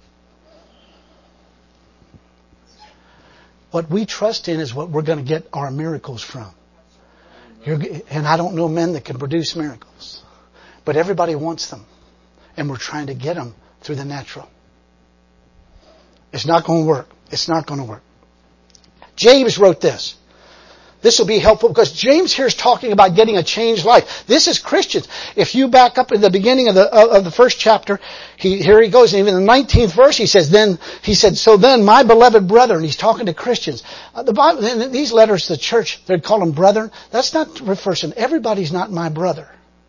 What we trust in is what we're going to get our miracles from. You're, and I don't know men that can produce miracles. But everybody wants them. And we're trying to get them through the natural. It's not going to work. It's not going to work. James wrote this. This will be helpful because James here is talking about getting a changed life. This is Christians. If you back up in the beginning of the of the first chapter, he, here he goes, and even in the nineteenth verse, he says, "Then he said, so then, my beloved brethren," he's talking to Christians. Uh, the Bible, these letters to the church, they'd call them brethren. That's not referring. Everybody's not my brother.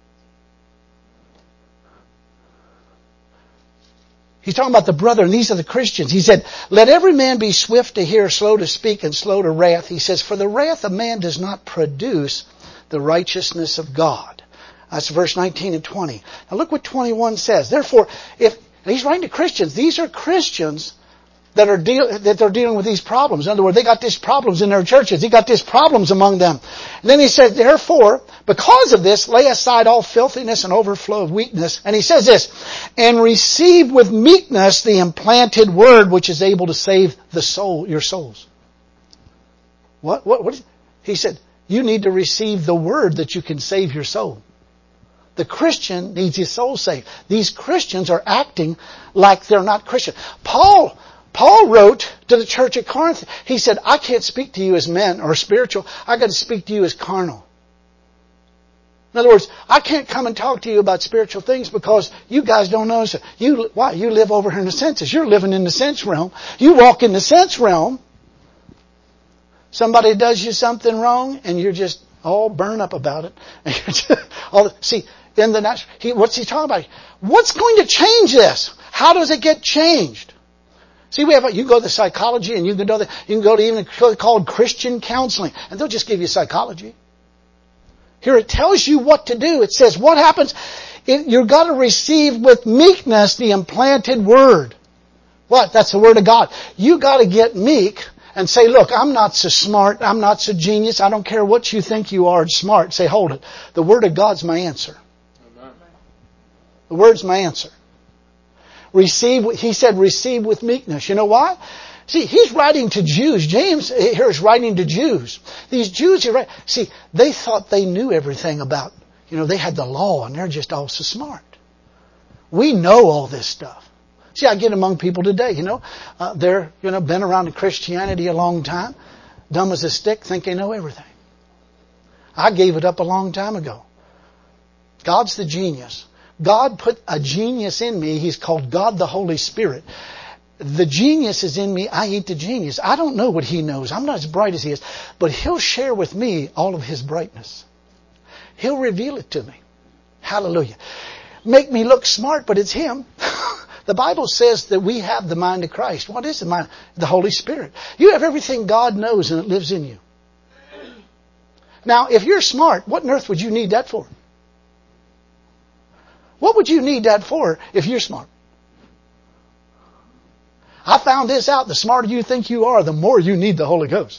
He's talking about the brethren. These are the Christians. He said, "Let every man be swift to hear, slow to speak, and slow to wrath." He says, "For the wrath of man does not produce the righteousness of God." That's verse nineteen and twenty. Now look what twenty-one says. Therefore, if he's writing to Christians, these are Christians that are deal, that they're dealing with these problems. In other words, they got these problems in their churches. He got these problems among them. And then he says, "Therefore, because of this, lay aside all filthiness and overflow of weakness." And he says this, "And receive with meekness the implanted word which is able to save the soul, your souls." What? What? What? Is, he said, you need to receive the word that you can save your soul. The Christian needs his soul saved. These Christians are acting like they're not Christian. Paul Paul wrote to the church at Corinth. He said, "I can't speak to you as men or spiritual. I got to speak to you as carnal." In other words, I can't come and talk to you about spiritual things because you guys don't know. You, why? You live over here in the senses. You're living in the sense realm. You walk in the sense realm. Somebody does you something wrong and you're just all burned up about it. And you're just, all, see, in the natural, he, what's he talking about? What's going to change this? How does it get changed? See, we have, you go to psychology and you can go to, you can go to even called Christian counseling and they'll just give you psychology. Here it tells you what to do. It says what happens. It, you've got to receive with meekness the implanted word. What? That's the word of God. You got to get meek and say, "Look, I'm not so smart. I'm not so genius. I don't care what you think you are smart." Say, "Hold it. The word of God's my answer." Amen. The word's my answer. Receive, he said, receive with meekness. You know why? See, he's writing to Jews. James here is writing to Jews. These Jews, he write, see, they thought they knew everything about, you know, they had the law and they're just all so smart. We know all this stuff. See, I get among people today, you know, uh, they're, you know, been around in Christianity a long time, dumb as a stick, think they know everything. I gave it up a long time ago. God's the genius. God put a genius in me. He's called God the Holy Spirit. The genius is in me. I ain't the genius. I don't know what He knows. I'm not as bright as He is. But He'll share with me all of His brightness. He'll reveal it to me. Hallelujah. Make me look smart, but it's Him. The Bible says that we have the mind of Christ. What is the mind? The Holy Spirit. You have everything God knows and it lives in you. Now, if you're smart, what on earth would you need that for? What would you need that for if you're smart? I found this out. The smarter you think you are, the more you need the Holy Ghost.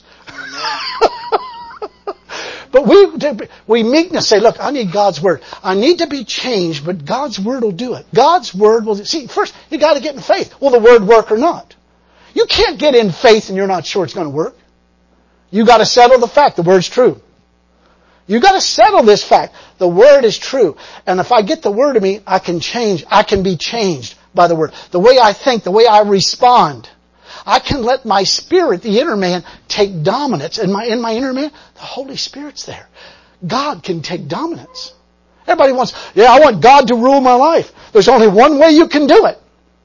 But we, we meekness say, "Look, I need God's Word. I need to be changed, but God's Word will do it." God's Word will... See, first, you got to get in faith. Will the Word work or not? You can't get in faith and you're not sure it's going to work. You got to settle the fact the Word's true. You got to settle this fact. The Word is true. And if I get the Word of me, I can change. I can be changed by the Word. The way I think, the way I respond. I can let my spirit, the inner man, take dominance. And my, in my inner man, the Holy Spirit's there. God can take dominance. Everybody wants, yeah, I want God to rule my life. There's only one way you can do it.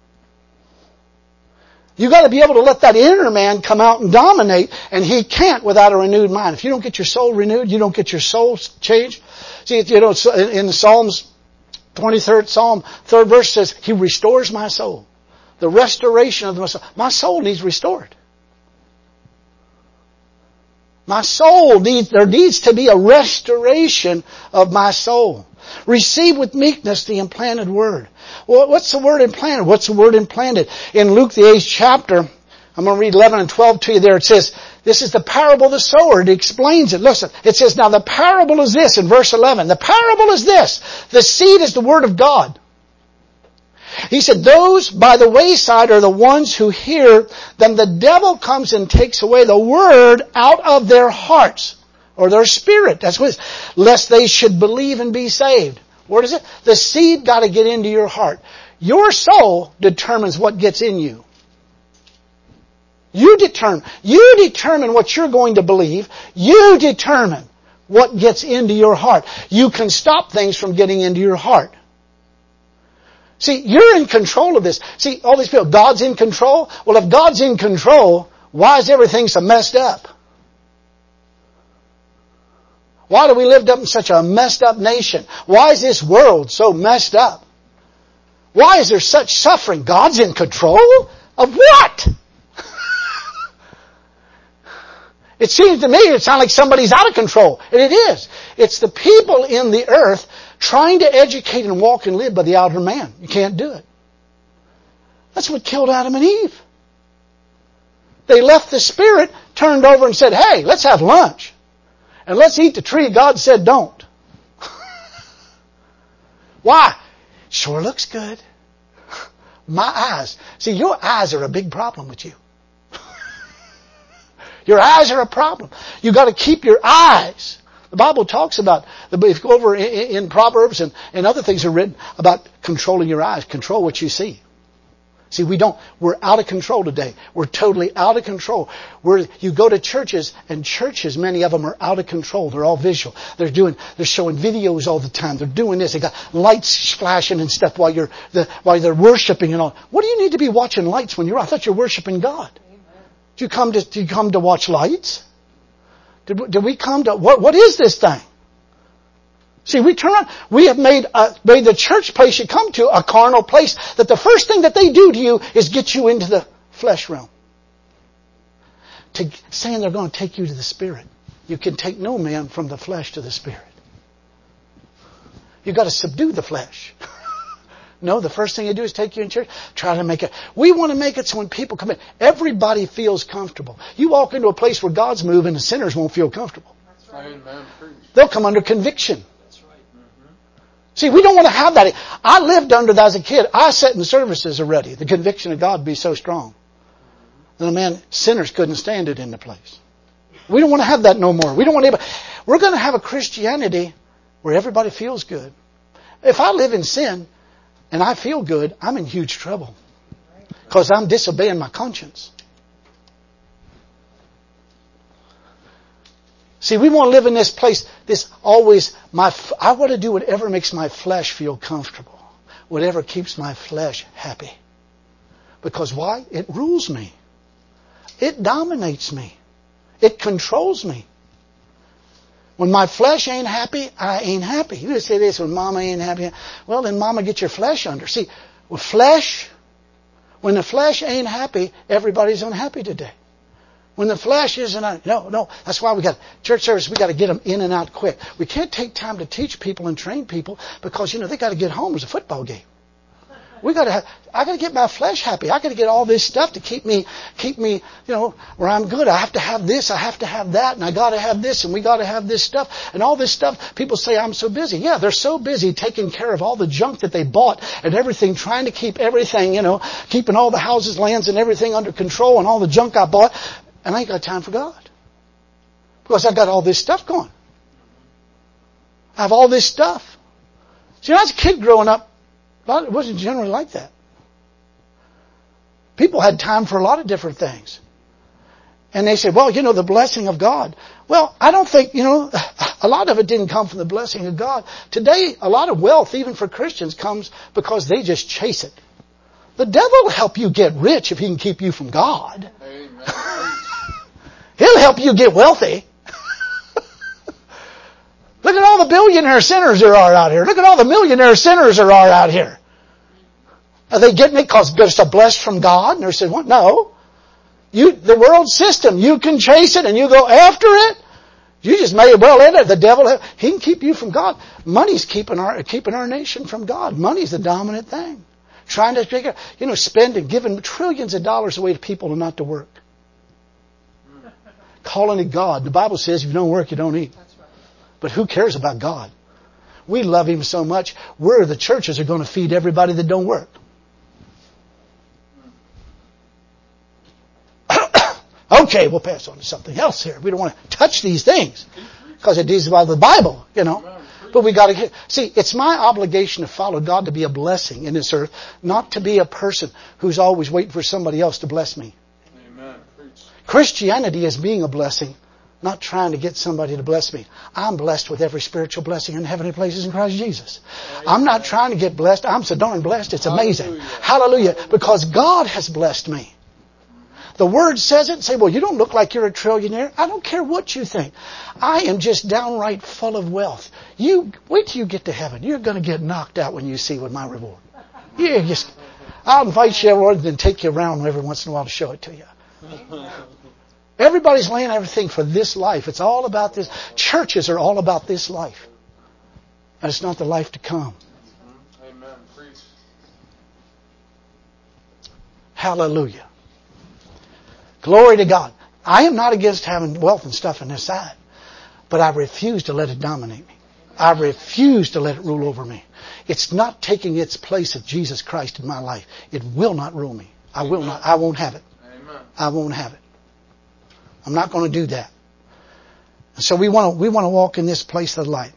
You got to be able to let that inner man come out and dominate, and he can't without a renewed mind. If you don't get your soul renewed, you don't get your soul changed. See, you know, in the Psalms, twenty-third Psalm, third verse says, He restores my soul. The restoration of my soul. My soul needs restored. My soul needs, there needs to be a restoration of my soul. Receive with meekness the implanted word. Well, what's the word implanted? What's the word implanted? In Luke, the eighth chapter, I'm going to read eleven and twelve to you there. It says, this is the parable of the sower. It explains it. Listen, it says, now the parable is this in verse eleven. The parable is this. The seed is the word of God. He said, those by the wayside are the ones who hear, then the devil comes and takes away the word out of their hearts, or their spirit. That's what it is. Lest they should believe and be saved. What is it? The seed got to get into your heart. Your soul determines what gets in you. You determine. You determine what you're going to believe. You determine what gets into your heart. You can stop things from getting into your heart. See, you're in control of this. See, all these people, God's in control. Well, if God's in control, why is everything so messed up? Why do we live up in such a messed up nation? Why is this world so messed up? Why is there such suffering? God's in control of what? It seems to me it sounds like somebody's out of control. And it is. It's the people in the earth trying to educate and walk and live by the outer man. You can't do it. That's what killed Adam and Eve. They left the Spirit, turned over and said, hey, let's have lunch. And let's eat the tree God said don't. Why? Sure looks good. My eyes. See, your eyes are a big problem with you. Your eyes are a problem. You've got to keep your eyes. The Bible talks about, if you go over in, in Proverbs and, and other things are written about controlling your eyes. Control what you see. See, we don't, we're out of control today. We're totally out of control. We're, you go to churches, and churches, many of them are out of control. They're all visual. They're doing, they're showing videos all the time. They're doing this. They got lights flashing and stuff while you're, the, while they're worshiping and all. What do you need to be watching lights when you're, I thought you're worshiping God. Did you come to, did you come to watch lights? Did, did we come to, what, what is this thing? See, we turn around, we have made, a, made the church place you come to a carnal place, that the first thing that they do to you is get you into the flesh realm. To, saying they're going to take you to the Spirit. You can take no man from the flesh to the Spirit. You've got to subdue the flesh. No, the first thing you do is take you in church, try to make it. We want to make it so when people come in, everybody feels comfortable. You walk into a place where God's moving, the sinners won't feel comfortable. That's right. Amen. They'll come under conviction. See, we don't want to have that. I lived under that as a kid. I sat in services already. The conviction of God be so strong. And man, sinners couldn't stand it in the place. We don't want to have that no more. We don't want anybody. We're going to have a Christianity where everybody feels good. If I live in sin and I feel good, I'm in huge trouble. Because I'm disobeying my conscience. See, we want to live in this place, this always, my, I want to do whatever makes my flesh feel comfortable. Whatever keeps my flesh happy. Because why? It rules me. It dominates me. It controls me. When my flesh ain't happy, I ain't happy. You just say this, when mama ain't happy. Well, then mama, get your flesh under. See, with flesh, when the flesh ain't happy, everybody's unhappy today. When the flesh isn't, no, no. That's why we got church service. We got to get them in and out quick. We can't take time to teach people and train people because you know they got to get home. It's a football game. We got to have. I got to get my flesh happy. I got to get all this stuff to keep me, keep me, you know, where I'm good. I have to have this. I have to have that, and I got to have this, and we got to have this stuff, and all this stuff. People say I'm so busy. Yeah, they're so busy taking care of all the junk that they bought and everything, trying to keep everything, you know, keeping all the houses, lands, and everything under control, and all the junk I bought. And I ain't got time for God. Because I've got all this stuff going. I have all this stuff. See, when I was a kid growing up, it wasn't generally like that. People had time for a lot of different things. And they said, well, you know, the blessing of God. Well, I don't think, you know, a lot of it didn't come from the blessing of God. Today, a lot of wealth, even for Christians, comes because they just chase it. The devil will help you get rich if he can keep you from God. Amen. He'll help you get wealthy. Look at all the billionaire sinners there are out here. Look at all the millionaire sinners there are out here. Are they getting it because it's a blessed from God? And they're saying, what? No. You, the world system, you can chase it and you go after it. You just may well end it. The devil, he can keep you from God. Money's keeping our, keeping our nation from God. Money's the dominant thing. Trying to figure, you know, spend and giving trillions of dollars away to people and not to work. Calling it God. The Bible says if you don't work, you don't eat. But who cares about God? We love Him so much. We're the churches are going to feed everybody that don't work. Okay, we'll pass on to something else here. We don't want to touch these things because it is about the Bible, you know. But we got to get, see, it's my obligation to follow God to be a blessing in this earth, not to be a person who's always waiting for somebody else to bless me. Amen. Christianity is being a blessing, not trying to get somebody to bless me. I'm blessed with every spiritual blessing in heavenly places in Christ Jesus. I'm not trying to get blessed. I'm so darn blessed. It's amazing. Hallelujah. Hallelujah. Because God has blessed me. The Word says it and say, well, you don't look like you're a trillionaire. I don't care what you think. I am just downright full of wealth. You wait till you get to heaven. You're going to get knocked out when you see what my reward. You just, I'll invite you over and then take you around every once in a while to show it to you. Everybody's laying everything for this life. It's all about this. Churches are all about this life. And it's not the life to come. Amen. Preach. Hallelujah. Glory to God. I am not against having wealth and stuff on this side. But I refuse to let it dominate me. I refuse to let it rule over me. It's not taking its place of Jesus Christ in my life. It will not rule me. I will not. I won't have it. I won't have it. I'm not going to do that. And so we want to we want to walk in this place of light.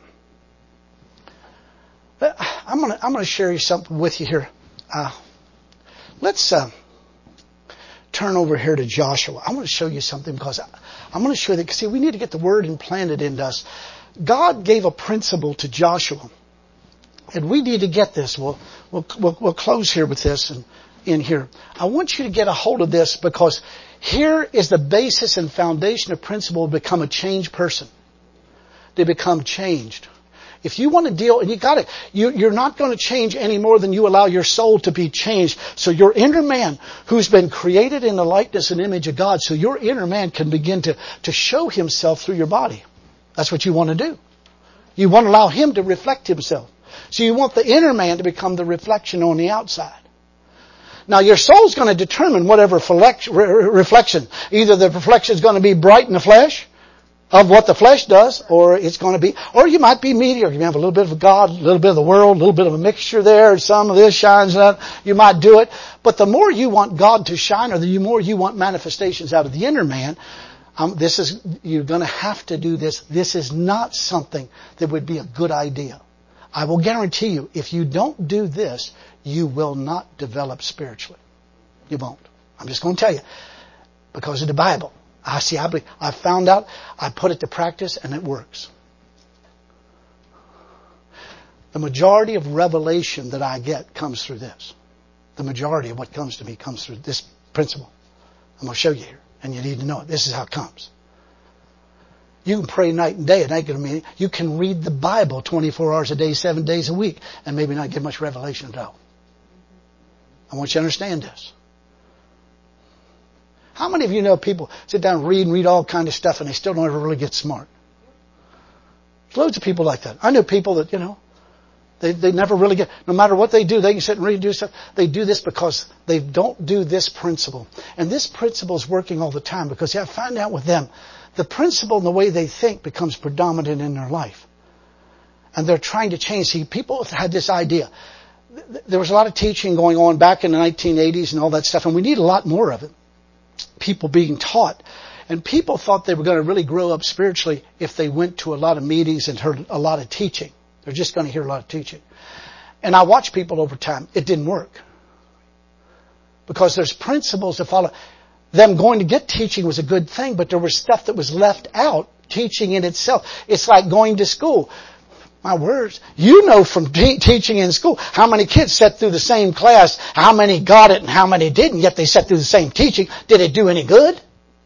But I'm going to I'm going to share you something with you here. Uh, let's uh, turn over here to Joshua. I want to show you something because I, I'm going to show you that. See, we need to get the Word implanted into us. God gave a principle to Joshua, and we need to get this. We'll we'll we'll, we'll close here with this and in here. I want you to get a hold of this because here is the basis and foundation of principle to become a changed person. To become changed. If you want to deal, and you got it, you, you're not going to change any more than you allow your soul to be changed. So your inner man, who's been created in the likeness and image of God, so your inner man can begin to, to show himself through your body. That's what you want to do. You want to allow him to reflect himself. So you want the inner man to become the reflection on the outside. Now your soul's going to determine whatever reflection. Either the reflection is going to be bright in the flesh, of what the flesh does, or it's going to be, or you might be mediocre. You have a little bit of God, a little bit of the world, a little bit of a mixture there, some of this shines out. You might do it. But the more you want God to shine, or the more you want manifestations out of the inner man, um, this is, you're going to have to do this. This is not something that would be a good idea. I will guarantee you, if you don't do this, you will not develop spiritually. You won't. I'm just going to tell you. Because of the Bible. I see, I believe, I found out, I put it to practice, and it works. The majority of revelation that I get comes through this. The majority of what comes to me comes through this principle. I'm going to show you here, and you need to know it. This is how it comes. You can pray night and day. It ain't going to mean you can read the Bible twenty-four hours a day, seven days a week, and maybe not get much revelation at all. I want you to understand this. How many of you know people sit down and read and read all kind of stuff and they still don't ever really get smart? There's loads of people like that. I know people that, you know, they, they never really get, no matter what they do, they can sit and read and do stuff. They do this because they don't do this principle. And this principle is working all the time because you have to find out with them, the principle and the way they think becomes predominant in their life. And they're trying to change. See, people had this idea. There was a lot of teaching going on back in the nineteen eighties and all that stuff, and we need a lot more of it. People being taught. And people thought they were going to really grow up spiritually if they went to a lot of meetings and heard a lot of teaching. They're just going to hear a lot of teaching. And I watched people over time. It didn't work. Because there's principles to follow. Them going to get teaching was a good thing, but there was stuff that was left out, teaching in itself. It's like going to school. My words. You know from te- teaching in school how many kids sat through the same class, how many got it and how many didn't, yet they sat through the same teaching. Did it do any good?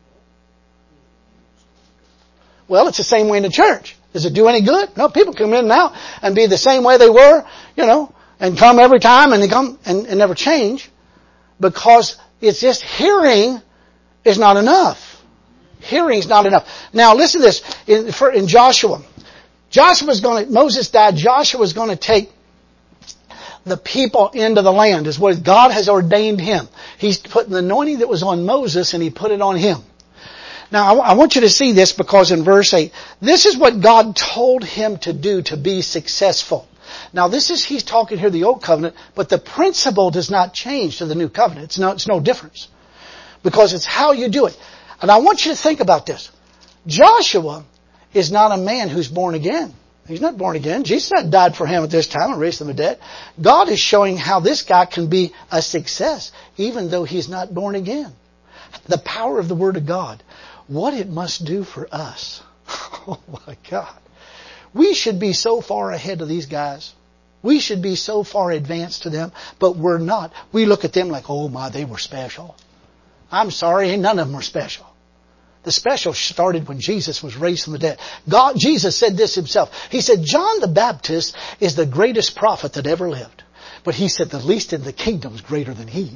Well, it's the same way in the church. Does it do any good? No, people come in now and be the same way they were, you know, and come every time and they come and, and never change because it's just hearing is not enough. Hearing is not enough. Now listen to this in, for, in Joshua. Joshua's going to, Moses died. Joshua was going to take the people into the land is what God has ordained him. He's putting the anointing that was on Moses and he put it on him. Now I want you to see this because in verse eight, this is what God told him to do to be successful. Now this is, he's talking here the old covenant, but the principle does not change to the new covenant. It's no, it's no difference. Because it's how you do it. And I want you to think about this. Joshua is not a man who's born again. He's not born again. Jesus had died for him at this time and raised from the dead. God is showing how this guy can be a success, even though he's not born again. the power of the Word of God, what it must do for us. Oh my God. We should be so far ahead of these guys. We should be so far advanced to them, but we're not. We look at them like, oh my, they were special. I'm sorry, none of them were special. The special started when Jesus was raised from the dead. God, Jesus said this himself. He said, John the Baptist is the greatest prophet that ever lived. But he said, the least in the kingdom is greater than he.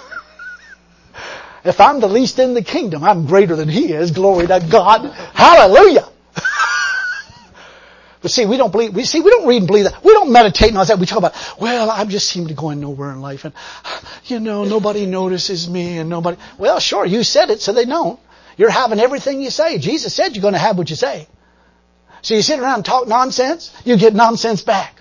If I'm the least in the kingdom, I'm greater than he is. Glory to God. Hallelujah. But see, we don't believe, we see, we don't read and believe that. We don't meditate on that. We talk about, well, I just seem to go nowhere in life. And, you know, nobody notices me and nobody. Well, sure, you said it, so they don't. You're having everything you say. Jesus said you're going to have what you say. So you sit around and talk nonsense, you get nonsense back.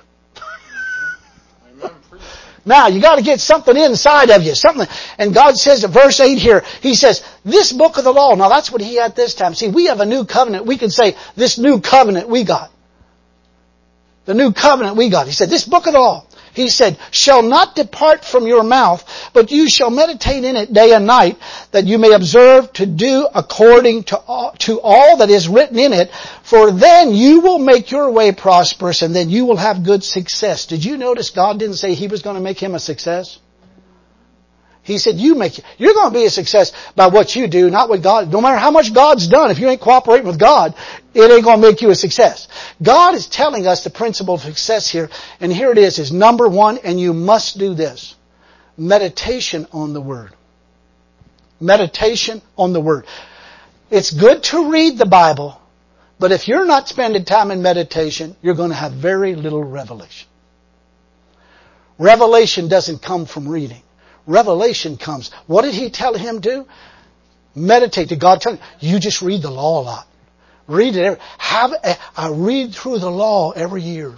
Now, you got to get something inside of you. Something. And God says in verse eight here, He says, this book of the law. Now, that's what He had this time. See, we have a new covenant. We can say, this new covenant we got. The new covenant we got. He said, this book of the law, He said, shall not depart from your mouth, but you shall meditate in it day and night, that you may observe to do according to all, to all that is written in it, for then you will make your way prosperous, and then you will have good success. Did you notice God didn't say He was going to make him a success? He said, you make, you're going to be a success by what you do, not what God, no matter how much God's done, if you ain't cooperating with God, it ain't going to make you a success. God is telling us the principle of success here, and here it is, is number one, and you must do this. Meditation on the Word. Meditation on the Word. It's good to read the Bible, but if you're not spending time in meditation, you're going to have very little revelation. Revelation doesn't come from reading. Revelation comes. What did He tell him to do? Meditate. Did God tell him? You just read the law a lot. Read it. Every, have a, a read through the law every year.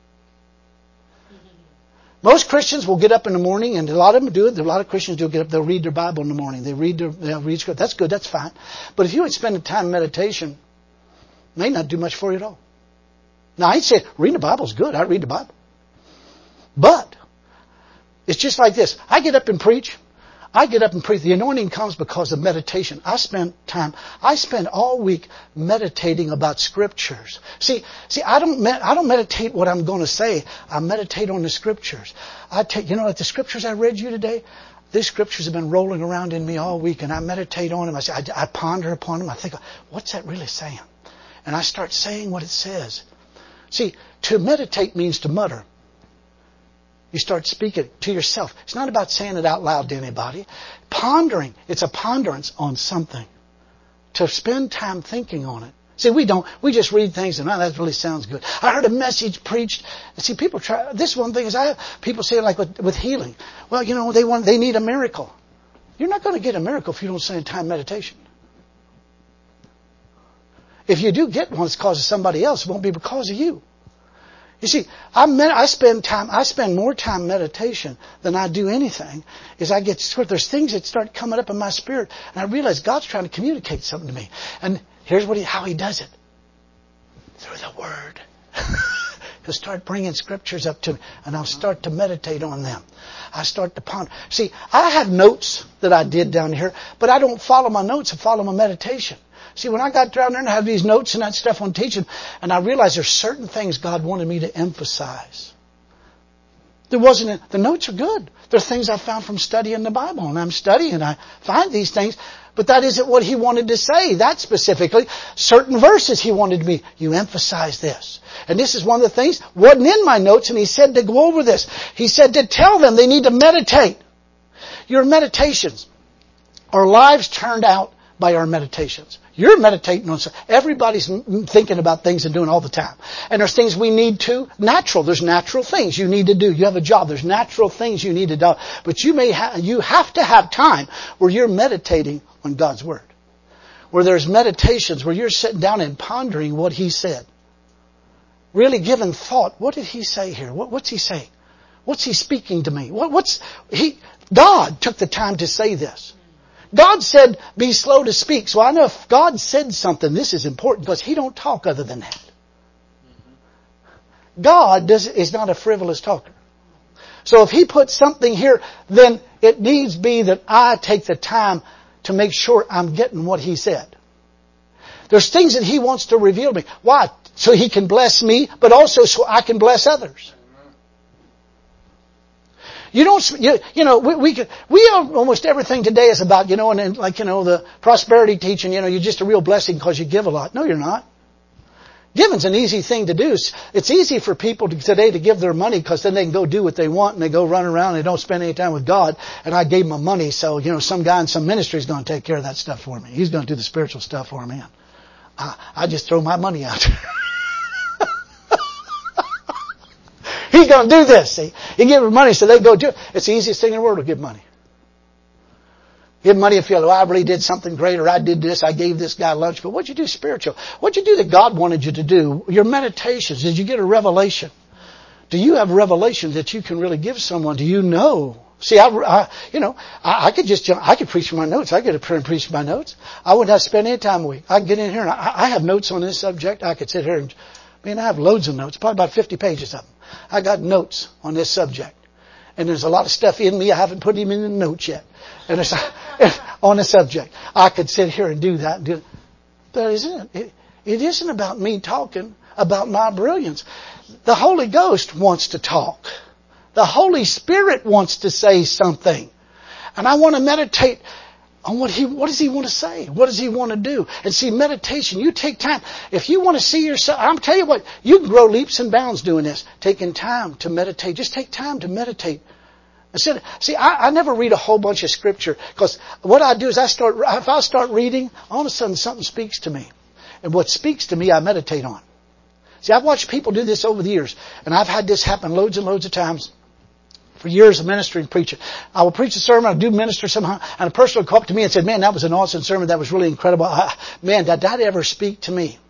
Most Christians will get up in the morning, and a lot of them do it. A lot of Christians do get up. They'll read their Bible in the morning. They read their they'll read scripture. That's good. That's fine. But if you ain't spending time in meditation, it may not do much for you at all. Now, I ain't saying reading the Bible is good. I read the Bible. But it's just like this. I get up and preach. I get up and preach. The anointing comes because of meditation. I spend time. I spend all week meditating about scriptures. See, see, I don't, med- I don't meditate what I'm going to say. I meditate on the scriptures. I take, you know, like the scriptures I read you today. These scriptures have been rolling around in me all week, and I meditate on them. I, say, I, I ponder upon them. I think, what's that really saying? And I start saying what it says. See, to meditate means to mutter. You start speaking to yourself. It's not about saying it out loud to anybody. Pondering. It's a ponderance on something. To spend time thinking on it. See, we don't. We just read things and, oh, that really sounds good. I heard a message preached. See, people try. This one thing is, I have people say, like with, with healing. Well, you know, they want, they need a miracle. You're not going to get a miracle if you don't spend time in meditation. If you do get one, it's because of somebody else. It won't be because of you. You see, I, med- I spend time. I spend more time meditation than I do anything. Is I get there's things that start coming up in my spirit, and I realize God's trying to communicate something to me. And here's what he, how He does it: through the Word. He'll start bringing scriptures up to me, and I'll start to meditate on them. I start to ponder. See, I have notes that I did down here, but I don't follow my notes. I follow my meditation. See, when I got down there and I have these notes and that stuff on teaching, and I realized there's certain things God wanted me to emphasize. There wasn't, the notes are good. They're things I found from studying the Bible, and I'm studying and I find these things, but that isn't what He wanted to say. That specifically, certain verses He wanted me, you emphasize this. And this is one of the things, wasn't in my notes, and He said to go over this. He said to tell them they need to meditate. Your meditations, our lives turned out by our meditations. You're meditating on something. Everybody's thinking about things and doing all the time. And there's things we need to, natural. There's natural things you need to do. You have a job. There's natural things you need to do. But you may ha- you have to have time where you're meditating on God's Word. Where there's meditations where you're sitting down and pondering what He said. Really giving thought. What did He say here? What, what's He saying? What's He speaking to me? What, what's He? God took the time to say this. God said, be slow to speak. So I know if God said something, this is important because He don't talk other than that. God does, is not a frivolous talker. So if He puts something here, then it needs to be that I take the time to make sure I'm getting what He said. There's things that He wants to reveal to me. Why? So He can bless me, but also so I can bless others. You don't, you, you know, we, we, we almost everything today is about, you know, and, and like, you know, the prosperity teaching, you know, you're just a real blessing because you give a lot. No, you're not. Giving's an easy thing to do. It's easy for people to, today to give their money because then they can go do what they want and they go run around and they don't spend any time with God. And I gave them my money, so, you know, some guy in some ministry is going to take care of that stuff for me. He's going to do the spiritual stuff for me. I, I just throw my money out there. He's going to do this. See, you give them money so they go do it. It's the easiest thing in the world to give money. Give money if you feel, oh, I really did something great, or I did this, I gave this guy lunch. But what'd you do spiritual? What'd you do that God wanted you to do? Your meditations. Did you get a revelation? Do you have a revelation that you can really give someone? Do you know? See, I, I you know, I, I could just, I could preach from my notes. I get up here and preach from my notes. I wouldn't have to spend any time a week. I can get in here and I, I have notes on this subject. I could sit here and, I mean, I have loads of notes, probably about fifty pages of them. I got notes on this subject. And there's a lot of stuff in me I haven't put him in the notes yet. And it's on the subject. I could sit here and do that. And do, but isn't it? It, it isn't about me talking about my brilliance. The Holy Ghost wants to talk. The Holy Spirit wants to say something. And I want to meditate on what he, what does He want to say? What does He want to do? And see, meditation, you take time. If you want to see yourself, I'm tell you what, you can grow leaps and bounds doing this. Taking time to meditate. Just take time to meditate. Instead, see, I, I never read a whole bunch of scripture because what I do is I start, if I start reading, all of a sudden something speaks to me. And what speaks to me, I meditate on. See, I've watched people do this over the years. And I've had this happen loads and loads of times. For years of ministry and preaching. I will preach a sermon, I do minister somehow, and a person will come up to me and say, man, that was an awesome sermon, that was really incredible. I, man, did that ever speak to me?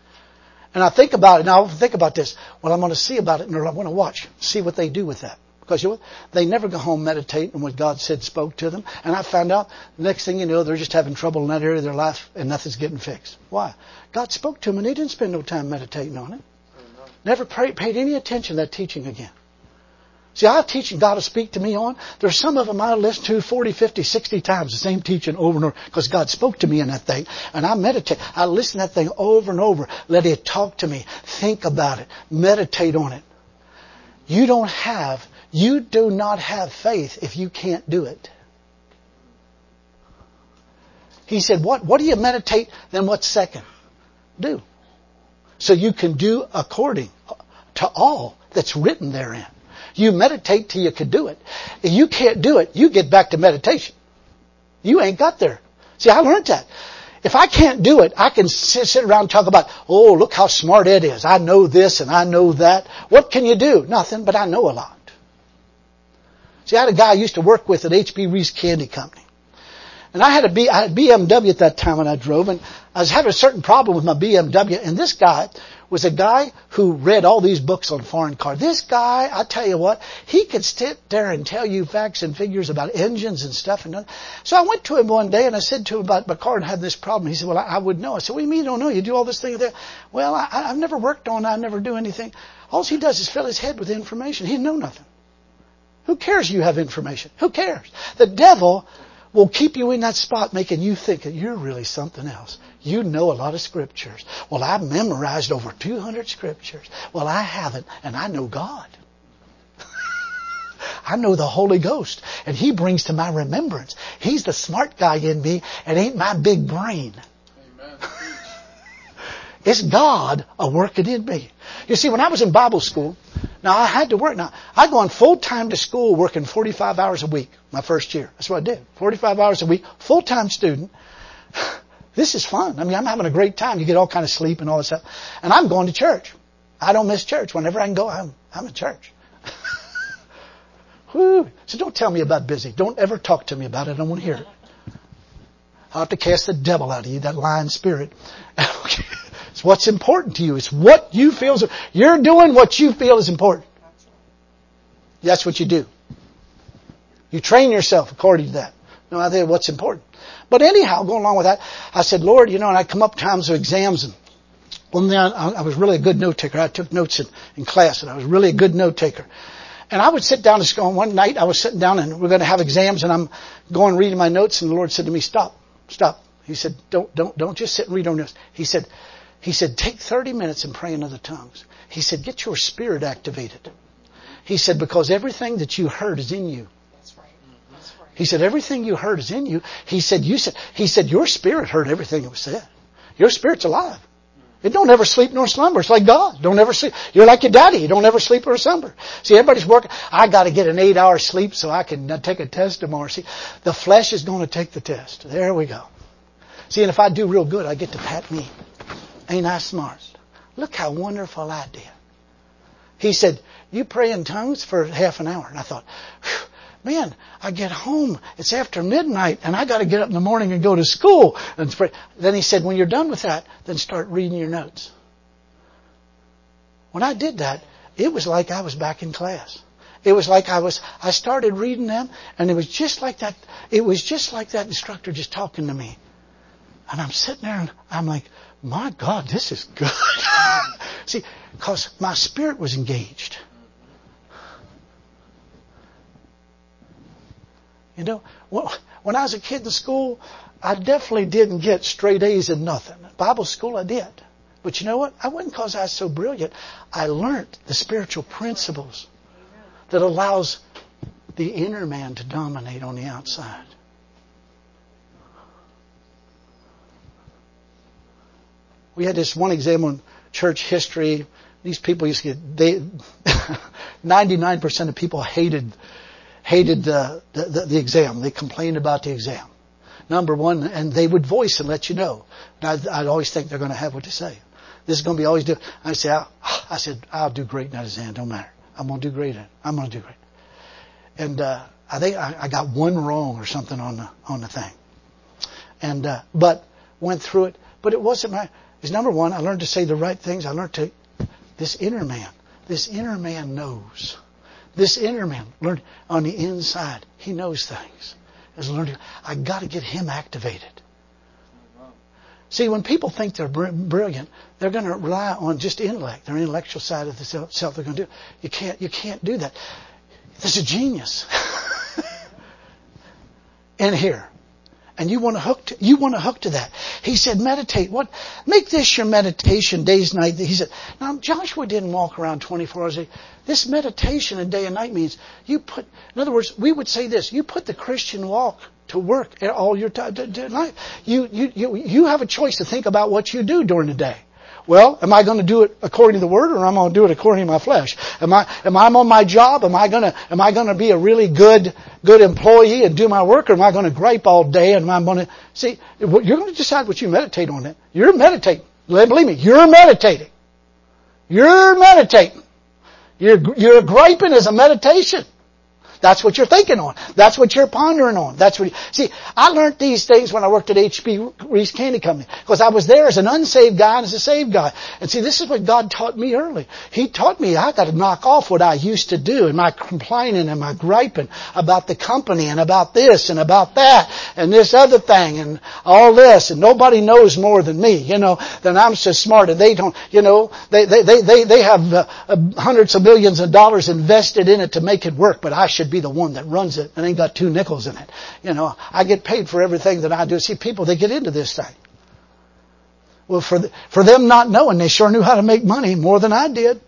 And I think about it, and I'll think about this. Well, I'm going to see about it, and I want to watch, see what they do with that. Because you know what? They never go home meditate on what God said spoke to them. And I found out, the next thing you know, they're just having trouble in that area of their life, and nothing's getting fixed. Why? God spoke to them, and they didn't spend no time meditating on it. Never pray, paid any attention to that teaching again. See, I have teaching God to speak to me on. There's some of them I listen to forty, fifty, sixty times, the same teaching over and over, because God spoke to me in that thing. And I meditate. I listen to that thing over and over. Let it talk to me. Think about it. Meditate on it. You don't have, you do not have faith if you can't do it. He said, what? What do you meditate? Then what's second? Do. So you can do according to all that's written therein. You meditate till you can do it. If you can't do it, you get back to meditation. You ain't got there. See, I learned that. If I can't do it, I can sit, sit around and talk about, oh, look how smart Ed is. I know this and I know that. What can you do? Nothing, but I know a lot. See, I had a guy I used to work with at H B Reese Candy Company. And I had a B, I had a B M W at that time when I drove, and I was having a certain problem with my B M W, and this guy was a guy who read all these books on foreign cars. This guy, I tell you what, he could sit there and tell you facts and figures about engines and stuff. And so I went to him one day and I said to him about my car and had this problem. He said, well, I, I would know. I said, what do you mean you don't know? You do all this thing there. Well, I, I've never worked on it. I never do anything. All he does is fill his head with information. He know nothing. Who cares you have information? Who cares? The devil will keep you in that spot making you think that you're really something else. You know a lot of scriptures. Well, I've memorized over two hundred scriptures. Well, I haven't, and I know God. I know the Holy Ghost, and He brings to my remembrance. He's the smart guy in me, and ain't my big brain. Amen. It's God a working in me. You see, when I was in Bible school, now I had to work. Now, I go on full-time to school working forty-five hours a week my first year. That's what I did. forty-five hours a week, full-time student. This is fun. I mean, I'm having a great time. You get all kind of sleep and all this stuff. And I'm going to church. I don't miss church. Whenever I can go, I'm, I'm at church. Whew. So don't tell me about busy. Don't ever talk to me about it. I don't want to hear it. I'll have to cast the devil out of you, that lying spirit. It's what's important to you. It's what you feel. Is, you're doing what you feel is important. That's what you do. You train yourself according to that. No, I think what's important. But anyhow, going along with that, I said, Lord, you know, and I'd come up times of exams, and one day I, I was really a good note taker. I took notes in, in class, and I was really a good note taker. And I would sit down and go, one night I was sitting down and we're going to have exams, and I'm going reading my notes, and the Lord said to me, stop. stop. He said, don't, don't, don't just sit and read on this. He said, he said, take thirty minutes and pray in other tongues. He said, get your spirit activated. He said, because everything that you heard is in you. That's right. That's right. He said, everything you heard is in you. He said, you said, he said, your spirit heard everything that was said. Your spirit's alive. It don't ever sleep nor slumber. It's like God. Don't ever sleep. You're like your daddy. You don't ever sleep or slumber. See, everybody's working. I got to get an eight hour sleep so I can take a test tomorrow. See, the flesh is going to take the test. There we go. See, and if I do real good, I get to pat me. Ain't I smart? Look how wonderful I did. He said, you pray in tongues for half an hour. And I thought, man, I get home. It's after midnight and I got to get up in the morning and go to school. And pray. Then he said, when you're done with that, then start reading your notes. When I did that, it was like I was back in class. It was like I was, I started reading them and it was just like that. It was just like that instructor just talking to me. And I'm sitting there and I'm like, my God, this is good. See, because my spirit was engaged. You know, when I was a kid in school, I definitely didn't get straight A's in nothing. Bible school, I did. But you know what? I wasn't because I was so brilliant. I learned the spiritual principles that allows the inner man to dominate on the outside. We had this one exam on church history. These people used to get, they, ninety-nine percent of people hated, hated the, the, the exam. They complained about the exam. Number one, and they would voice and let you know. And I'd, I'd always think they're going to have what to say. This is going to be always do. I say, I'll, I said, I'll do great in that exam. Don't matter. I'm going to do great in it. I'm going to do great. And, uh, I think I, I got one wrong or something on the, on the thing. And, uh, but went through it, but it wasn't my, is number one, I learned to say the right things. I learned to, this inner man, this inner man knows. This inner man learned on the inside, he knows things. Has learned, I got to get him activated. See, when people think they're brilliant, they're going to rely on just intellect, their intellectual side of the self. They're going to do. You can't, you can't do that. There's a genius in here. And you want to hook to, you want to hook to that. He said, meditate. What? Make this your meditation days and night. He said, now Joshua didn't walk around twenty-four hours a day. This meditation in day and night means you put, in other words, we would say this, you put the Christian walk to work all your time, life. You, you, you, you have a choice to think about what you do during the day. Well, am I going to do it according to the Word, or am I going to do it according to my flesh? Am I, am I on my job? Am I going to, am I going to be a really good, good employee and do my work, or am I going to gripe all day and am I going to, see, you're going to decide what you meditate on it. You're meditating. Believe me, you're meditating. You're meditating. You're, you're griping as a meditation. That's what you're thinking on. That's what you're pondering on. That's what you, see, I learned these things when I worked at H P Reese Candy Company. Because I was there as an unsaved guy and as a saved guy. And see, this is what God taught me early. He taught me I got to knock off what I used to do and my complaining and my griping about the company and about this and about that and this other thing and all this. And nobody knows more than me, you know, than I'm so smart and they don't, you know, they, they, they, they, they have uh, uh, hundreds of millions of dollars invested in it to make it work, but I should be the one that runs it and ain't got two nickels in it. You know, I get paid for everything that I do. See, people, they get into this thing. Well, for the, for them not knowing, they sure knew how to make money more than I did.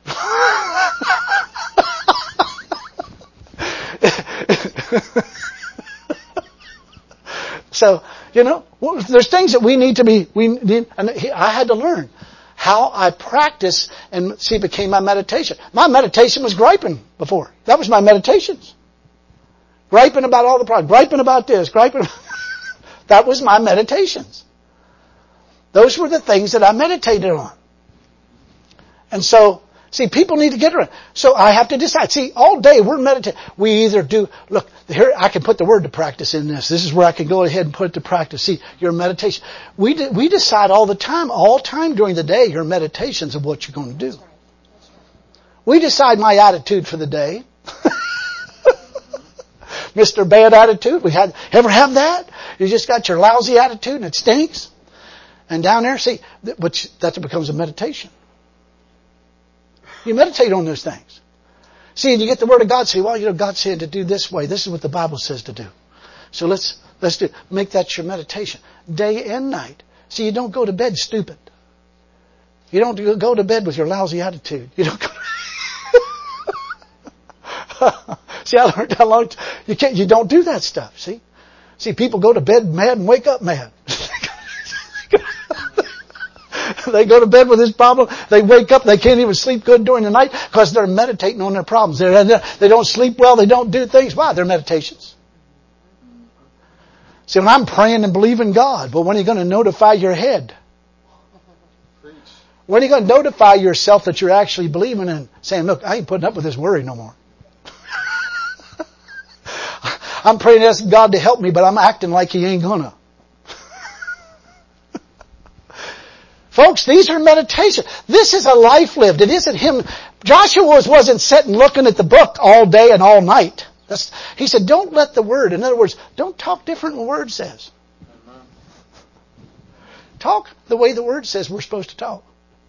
So, you know, well, there's things that we need to be, we need, and I had to learn how I practice, and see, it became my meditation. My meditation was griping before. That was my meditations. Griping about all the problems. Griping about this. Griping. That was my meditations. Those were the things that I meditated on. And so, see, people need to get around. So I have to decide. See, all day we're meditating. We either do, look, here I can put the word to practice in this. This is where I can go ahead and put it to practice. See, your meditation. We de- we decide all the time, all time during the day, your meditations of what you're going to do. We decide my attitude for the day. Mister Bad Attitude. We had, ever have that? You just got your lousy attitude and it stinks. And down there, see, which that becomes a meditation. You meditate on those things. See, and you get the Word of God. See, well, you know, God said to do this way. This is what the Bible says to do. So let's let's do make that your meditation. day and night. See, you don't go to bed stupid. You don't go to bed with your lousy attitude. You don't go See, I learned how long you can't. You don't do that stuff. See, see, people go to bed mad and wake up mad. They go to bed with this problem. They wake up. They can't even sleep good during the night because they're meditating on their problems. They're, they don't sleep well. They don't do things. Why? They're meditations. See, when I'm praying and believing God, well, when are you going to notify your head? When are you going to notify yourself that you're actually believing and saying, look, I ain't putting up with this worry no more. I'm praying and asking God to help me, but I'm acting like He ain't gonna. Folks, these are meditations. This is a life lived. It isn't him. Joshua wasn't sitting looking at the book all day and all night. That's, he said, don't let the Word, in other words, don't talk different than the Word says. Amen. Talk the way the Word says we're supposed to talk.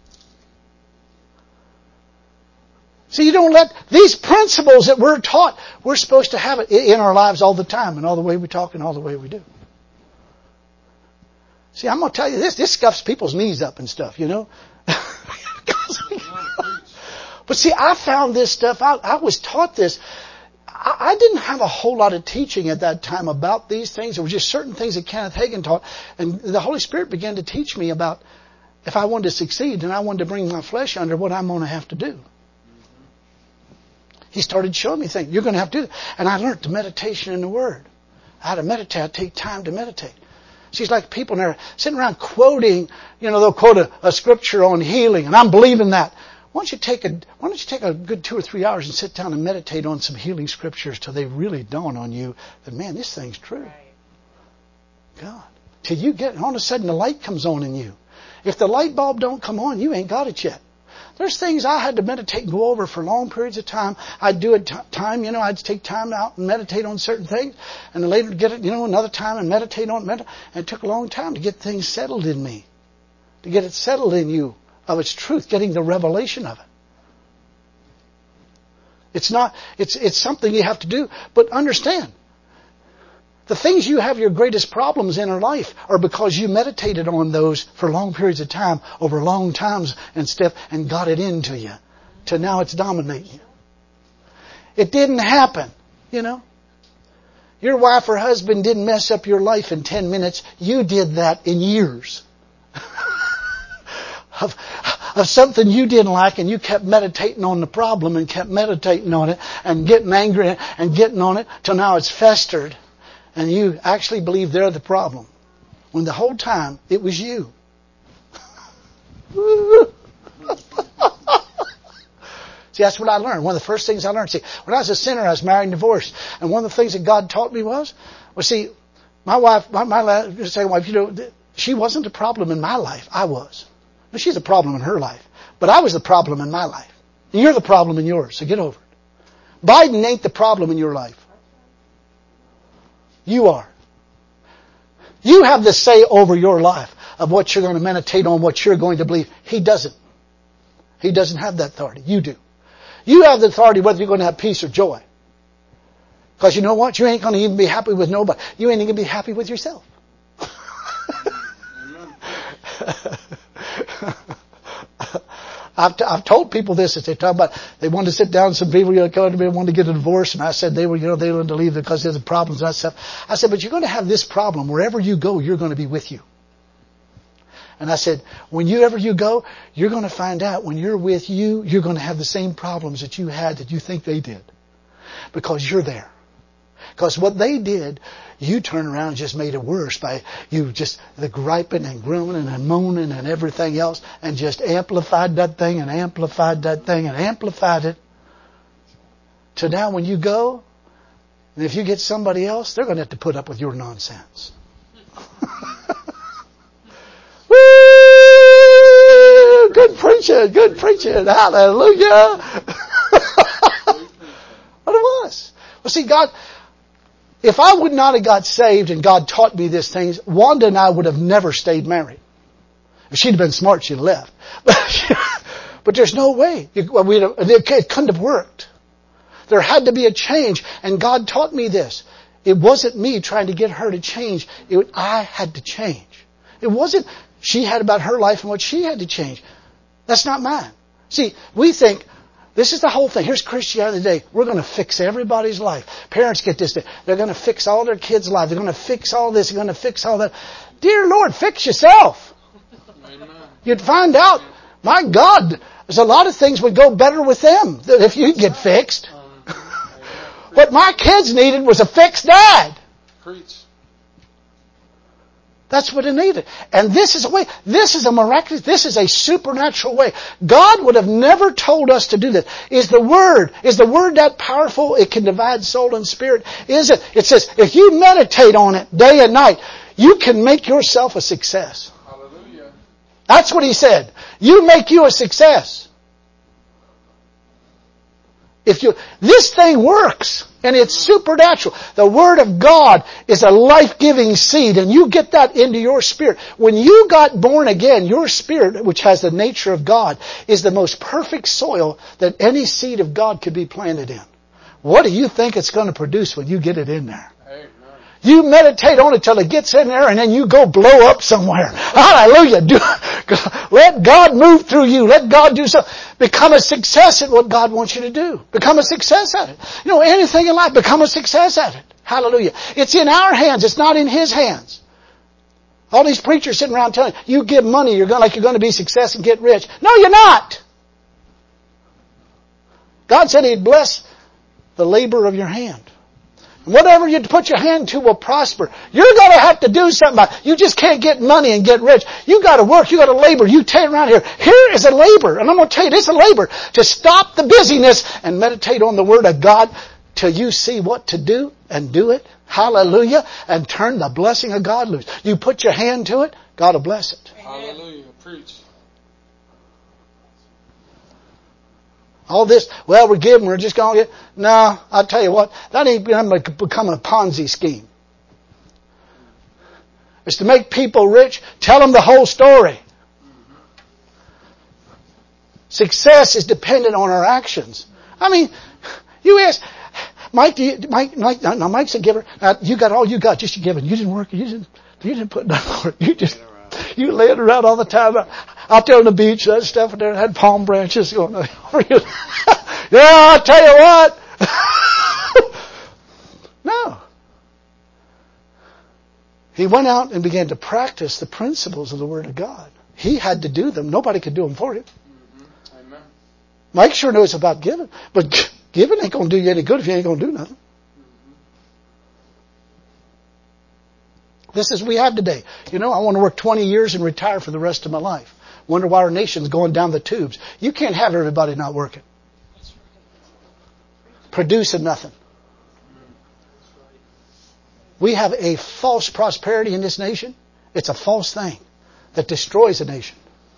See, you don't let these principles that we're taught, we're supposed to have it in our lives all the time, and all the way we talk and all the way we do. See, I'm going to tell you this. This scuffs people's knees up and stuff, you know. But see, I found this stuff out. I was taught this. I, I didn't have a whole lot of teaching at that time about these things. There were just certain things that Kenneth Hagin taught. And the Holy Spirit began to teach me about if I wanted to succeed and I wanted to bring my flesh under, what I'm going to have to do. He started showing me things. You're going to have to do that. And I learned the meditation in the Word. I had to meditate. I take time to meditate. She's like people and they're sitting around quoting, you know, they'll quote a, a scripture on healing, and I'm believing that. Why don't you take a why don't you take a good two or three hours and sit down and meditate on some healing scriptures till they really dawn on you that, man, this thing's true. Right. God. Till you get, all of a sudden the light comes on in you. If the light bulb don't come on, you ain't got it yet. There's things I had to meditate and go over for long periods of time. I'd do it t- time, you know, I'd take time out and meditate on certain things. And then later get it, you know, another time and meditate on it. Med- and it took a long time to get things settled in me. To get it settled in you of its truth, getting the revelation of it. It's not, it's, it's something you have to do. But understand, the things you have your greatest problems in our life are because you meditated on those for long periods of time, over long times and stuff, and got it into you. To now it's dominating you. It didn't happen, you know. Your wife or husband didn't mess up your life in ten minutes. You did that in years. of, of something you didn't like, and you kept meditating on the problem and kept meditating on it and getting angry and getting on it till now it's festered. And you actually believe they're the problem. When the whole time, it was you. See, that's what I learned. One of the first things I learned. See, when I was a sinner, I was married and divorced. And one of the things that God taught me was, well, see, my wife, my, my second wife, you know, she wasn't the problem in my life. I was. But she's a problem in her life. But I was the problem in my life. And you're the problem in yours, so get over it. Biden ain't the problem in your life. You are. You have the say over your life of what you're going to meditate on, what you're going to believe. He doesn't. He doesn't have that authority. You do. You have the authority whether you're going to have peace or joy. Because you know what? You ain't going to even be happy with nobody. You ain't even going to be happy with yourself. I've, t- I've told people this as they talk about, they wanted to sit down, some people, you know, come to me and wanted to get a divorce, and I said they were, you know, they wanted to leave because there's problems and that stuff. I said, but you're going to have this problem. Wherever you go, you're going to be with you. And I said, whenever you go, you're going to find out when you're with you, you're going to have the same problems that you had that you think they did. Because you're there. Because what they did, you turn around and just made it worse by you just the griping and groaning and moaning and everything else, and just amplified that thing and amplified that thing and amplified it. To now when you go, and if you get somebody else, they're going to have to put up with your nonsense. Woo! Good preaching, good preaching. Hallelujah. What it was. Well, see, God, if I would not have got saved and God taught me these things, Wanda and I would have never stayed married. If she'd have been smart, she'd have left. But there's no way. It couldn't have worked. There had to be a change. And God taught me this. It wasn't me trying to get her to change. It, I had to change. It wasn't she had about her life and what she had to change. That's not mine. See, we think, this is the whole thing. Here's Christianity today. We're going to fix everybody's life. Parents get this. They're going to fix all their kids' lives. They're going to fix all this. They're going to fix all that. Dear Lord, fix yourself. Amen. You'd find out, my God, there's a lot of things would go better with them than if you get fixed. What my kids needed was a fixed dad. Preach. That's what it needed. And this is a way, this is a miraculous, this is a supernatural way. God would have never told us to do this. Is the Word, is the Word that powerful? It can divide soul and spirit. Is it? It says, if you meditate on it day and night, you can make yourself a success. Hallelujah. That's what He said. You make you a success. If you, this thing works, and it's supernatural. The Word of God is a life-giving seed, and you get that into your spirit. When you got born again, your spirit, which has the nature of God, is the most perfect soil that any seed of God could be planted in. What do you think it's going to produce when you get it in there? Amen. You meditate on it till it gets in there, and then you go blow up somewhere. Hallelujah. Do, let God move through you. Let God do something. Become a success at what God wants you to do. Become a success at it. You know, anything in life, become a success at it. Hallelujah. It's in our hands. It's not in His hands. All these preachers sitting around telling you, you give money, you're going like you're going to be success and get rich. No, you're not. God said He'd bless the labor of your hand. Whatever you put your hand to will prosper. You're going to have to do something about it. You just can't get money and get rich. You got to work. You got to labor. You take around here. Here is a labor. And I'm going to tell you, this is a labor to stop the busyness and meditate on the Word of God till you see what to do and do it. Hallelujah. And turn the blessing of God loose. You put your hand to it, God will bless it. Hallelujah. Preach. All this, well, we're giving, we're just going to get... No, I'll tell you what, that ain't going to become a Ponzi scheme. It's to make people rich. Tell them the whole story. Success is dependent on our actions. I mean, you ask... Mike, do you, Mike, Mike, now Mike's a giver. Now, you got all you got, just your giving. You didn't work, you didn't, you didn't put nothing for it. You just... You laid around all the time out there on the beach. That stuff there had palm branches going over you. Yeah, I'll tell you what. No. He went out and began to practice the principles of the Word of God. He had to do them. Nobody could do them for him. Mm-hmm. Amen. Mike sure knows about giving, but giving ain't going to do you any good if you ain't going to do nothing. This is what we have today. You know, I want to work twenty years and retire for the rest of my life. Wonder why our nation's going down the tubes. You can't have everybody not working. Producing nothing. We have a false prosperity in this nation. It's a false thing that destroys a nation.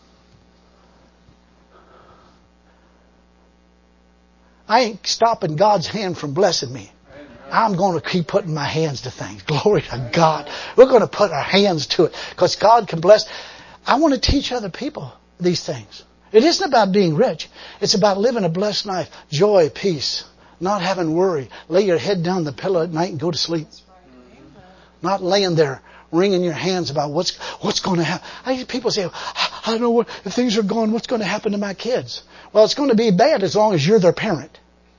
I ain't stopping God's hand from blessing me. I'm going to keep putting my hands to things. Glory to God. We're going to put our hands to it because God can bless. I want to teach other people these things. It isn't about being rich. It's about living a blessed life. Joy, peace, not having worry. Lay your head down on the pillow at night and go to sleep. Not laying there wringing your hands about what's what's going to happen. I hear people say, I don't know what, if things are going, what's going to happen to my kids? Well, it's going to be bad as long as you're their parent.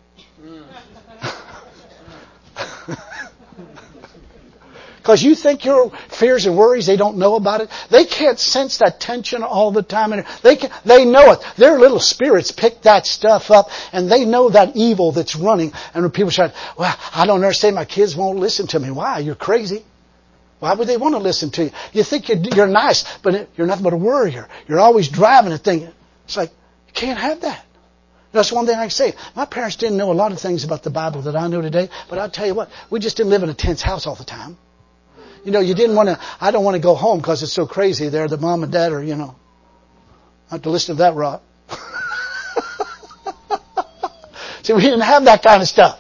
Because you think your fears and worries, they don't know about it. They can't sense that tension all the time. And they can, they know it. Their little spirits pick that stuff up, and they know that evil that's running. And when people say, well, I don't understand, my kids won't listen to me. Why? You're crazy. Why would they want to listen to you? You think you're, you're nice, but you're nothing but a worrier. You're always driving and thinking. It's like, you can't have that. That's one thing I can say. My parents didn't know a lot of things about the Bible that I know today, but I'll tell you what, we just didn't live in a tense house all the time. You know, you didn't want to, I don't want to go home because it's so crazy there that mom and dad are, you know, I have to listen to that rot. See, we didn't have that kind of stuff.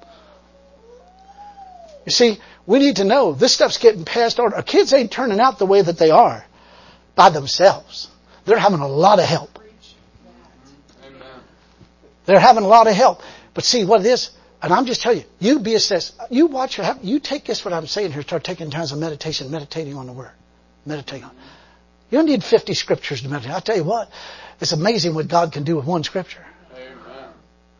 You see, we need to know this stuff's getting passed on. Our kids ain't turning out the way that they are by themselves. They're having a lot of help. They're having a lot of help. But see what it is? And I'm just telling you, you be assessed. You watch, you take this what I'm saying here, start taking times of meditation, meditating on the Word. Meditate on it. You don't need fifty scriptures to meditate. I'll tell you what, it's amazing what God can do with one scripture. Amen.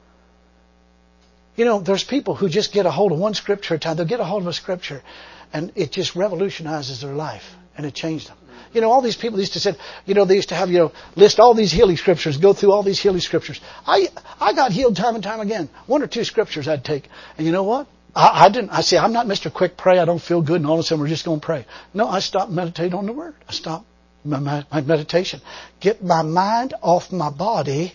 You know, there's people who just get a hold of one scripture at a time. They'll get a hold of a scripture and it just revolutionizes their life and it changed them. You know, all these people used to say, you know, they used to have, you know, list all these healing scriptures, go through all these healing scriptures. I I got healed time and time again. One or two scriptures I'd take. And you know what? I, I didn't, I say, I'm not Mister Quick Pray. I don't feel good. And all of a sudden we're just going to pray. No, I stopped meditating on the Word. I stopped my, my, my meditation. Get my mind off my body.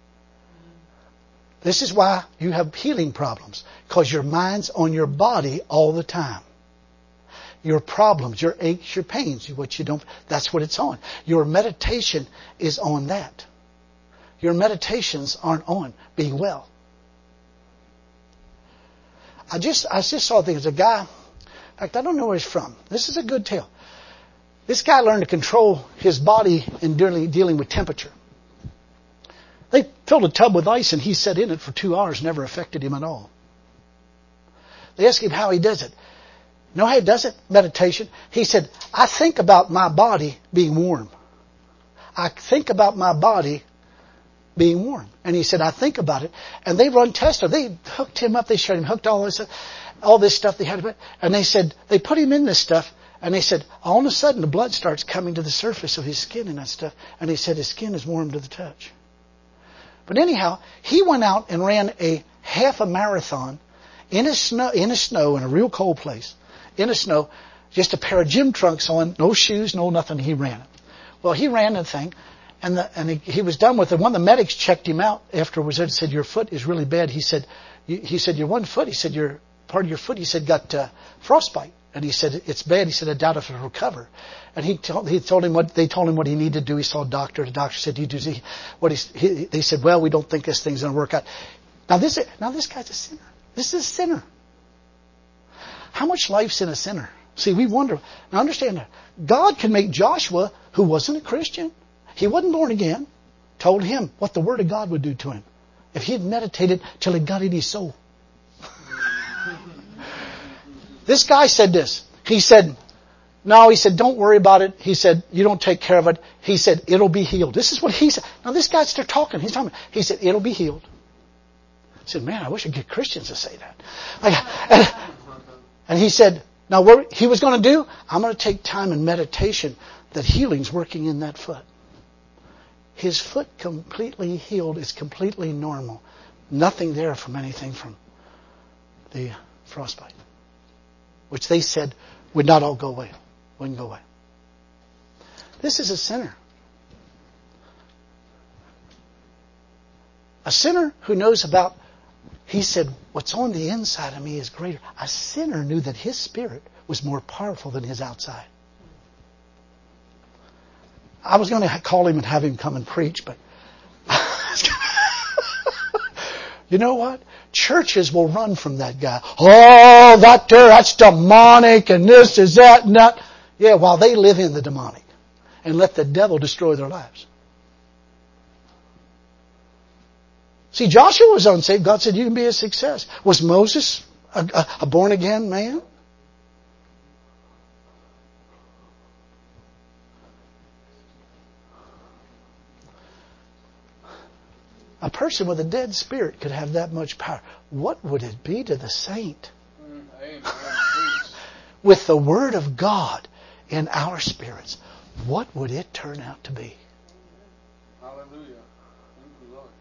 This is why you have healing problems. Because your mind's on your body all the time. Your problems, your aches, your pains, what you don't, that's what it's on. Your meditation is on that. Your meditations aren't on being well. I just, I just saw things. A guy, in fact, I don't know where he's from. This is a good tale. This guy learned to control his body in dealing, dealing with temperature. They filled a tub with ice and he sat in it for two hours, never affected him at all. They asked him how he does it. You know how he does it? Meditation. He said, I think about my body being warm. I think about my body being warm. And he said, I think about it. And they run tests. They hooked him up. They showed him, hooked all this stuff, all this stuff they had to put. And they said, they put him in this stuff. And they said, all of a sudden the blood starts coming to the surface of his skin and that stuff. And he said his skin is warm to the touch. But anyhow, he went out and ran a half a marathon in a snow, in a snow in a real cold place. In the snow, just a pair of gym trunks on, no shoes, no nothing. He ran it. Well, he ran the thing, and the, and he, he was done with it. One of the medics checked him out afterwards and said, "Your foot is really bad." He said, "He said your one foot." He said, "Your part of your foot." He said, "Got uh, frostbite." And he said, "It's bad." He said, "I doubt if it'll recover." And he told he told him what they told him what he needed to do. He saw a doctor. The doctor said, "Do you do he, what?" He, he they said, "Well, we don't think this thing's going to work out." Now this now this guy's a sinner. This is a sinner. How much life's in a sinner? See, we wonder. Now understand that. God can make Joshua, who wasn't a Christian, he wasn't born again, told him what the Word of God would do to him if he had meditated till it got in his soul. This guy said this. He said, no, he said, don't worry about it. He said, you don't take care of it. He said, it'll be healed. This is what he said. Now this guy's still talking. He's talking. He said, it'll be healed. I said, man, I wish I could get Christians to say that. Like, and, And he said, now what he was going to do, I'm going to take time in meditation that healing's working in that foot. His foot completely healed is completely normal. Nothing there from anything from the frostbite. Which they said would not all go away. Wouldn't go away. This is a sinner. A sinner who knows about, he said, what's on the inside of me is greater. A sinner knew that his spirit was more powerful than his outside. I was going to call him and have him come and preach, but you know what? Churches will run from that guy. Oh, that there, that's demonic, and this is that and that. Yeah, while they live in the demonic and let the devil destroy their lives. See, Joshua was unsaved. God said, you can be a success. Was Moses a, a, a born-again man? A person with a dead spirit could have that much power. What would it be to the saint? With the Word of God in our spirits, what would it turn out to be? Hallelujah. Thank you, Lord.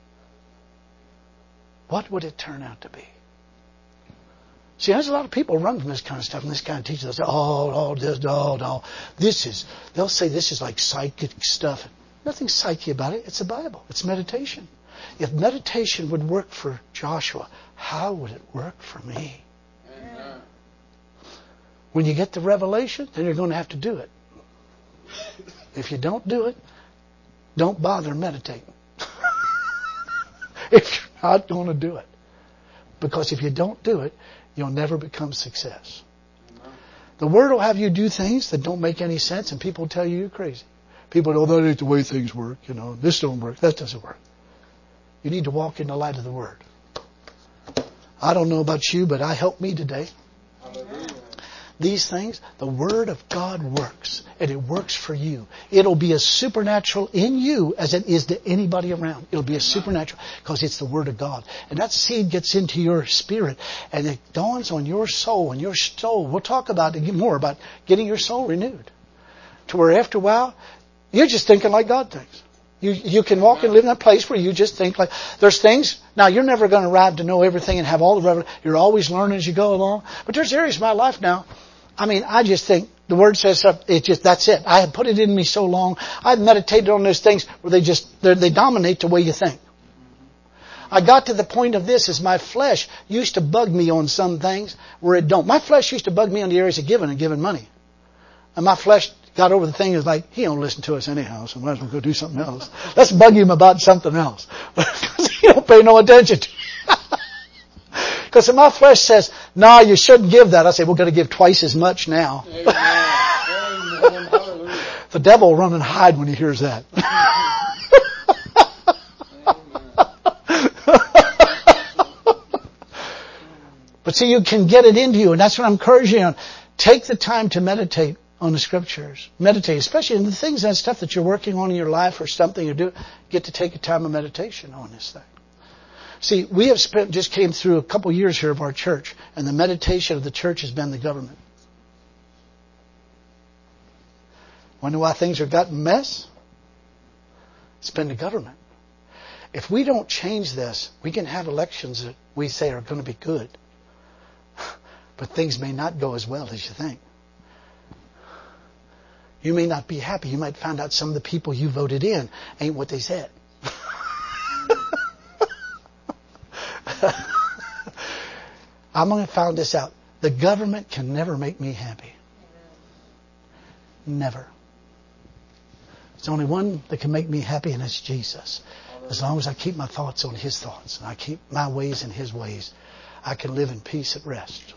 What would it turn out to be? See, there's a lot of people run from this kind of stuff and this kind of teaching. They'll say, oh, oh, this, oh, no. This is, they'll say this is like psychic stuff. Nothing psyche about it. It's the Bible. It's meditation. If meditation would work for Joshua, how would it work for me? Amen. When you get the revelation, then you're going to have to do it. If you don't do it, don't bother meditating. If you're not going to do it. Because if you don't do it, you'll never become success. Amen. The Word will have you do things that don't make any sense, and people tell you you're crazy. People know that ain't the way things work. You know, this don't work. That doesn't work. You need to walk in the light of the Word. I don't know about you, but I helped me today. Hallelujah. These things, the Word of God works, and it works for you. It'll be as supernatural in you as it is to anybody around. It'll be as supernatural because it's the Word of God. And that seed gets into your spirit, and it dawns on your soul, and your soul, we'll talk about it more, about getting your soul renewed. To where after a while, you're just thinking like God thinks. You you can walk and live in a place where you just think like, there's things, now you're never going to arrive to know everything and have all the revelation. You're always learning as you go along. But there's areas of my life now, I mean, I just think the Word says something, it just, that's it. I have put it in me so long. I've meditated on those things where they just, they dominate the way you think. I got to the point of this as my flesh used to bug me on some things where it don't. My flesh used to bug me on the areas of giving and giving money. And my flesh got over the thing is like, he don't listen to us anyhow, so might as well go do something else. Let's bug him about something else. Because he don't pay no attention to it. Because if my flesh says, no, nah, you shouldn't give that, I say, we're going to give twice as much now. Amen. Amen. Hallelujah. The devil will run and hide when he hears that. But see, you can get it into you, and that's what I'm encouraging you on. Take the time to meditate on the Scriptures. Meditate, especially in the things and stuff that you're working on in your life or something you do. Get to take a time of meditation on this thing. See, we have spent, just came through a couple years here of our church, and the meditation of the church has been the government. Wonder why things have gotten a mess? It's been the government. If we don't change this, we can have elections that we say are going to be good. But things may not go as well as you think. You may not be happy. You might find out some of the people you voted in ain't what they said. I'm going to find this out. The government can never make me happy. Never. There's only one that can make me happy, and that's Jesus. As long as I keep my thoughts on His thoughts, and I keep my ways in His ways, I can live in peace at rest.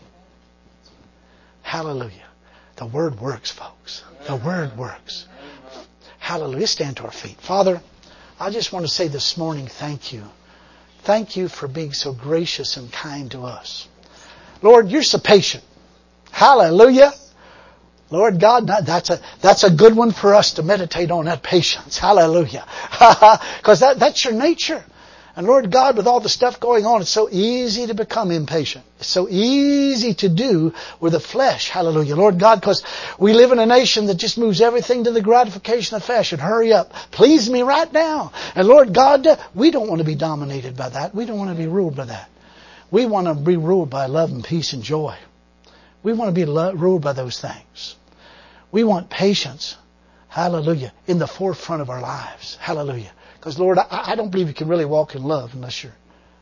Hallelujah. The Word works, folks. The Word works. Hallelujah. Stand to our feet. Father, I just want to say this morning, thank you. Thank you for being so gracious and kind to us. Lord, you're so patient. Hallelujah. Lord God, that's a, that's a good one for us to meditate on, that patience. Hallelujah. Because that, that's your nature. And Lord God, with all the stuff going on, it's so easy to become impatient. It's so easy to do with the flesh. Hallelujah. Lord God, because we live in a nation that just moves everything to the gratification of fashion. Hurry up. Please me right now. And Lord God, we don't want to be dominated by that. We don't want to be ruled by that. We want to be ruled by love and peace and joy. We want to be lo- ruled by those things. We want patience. Hallelujah. In the forefront of our lives. Hallelujah. Because, Lord, I, I don't believe you can really walk in love unless you're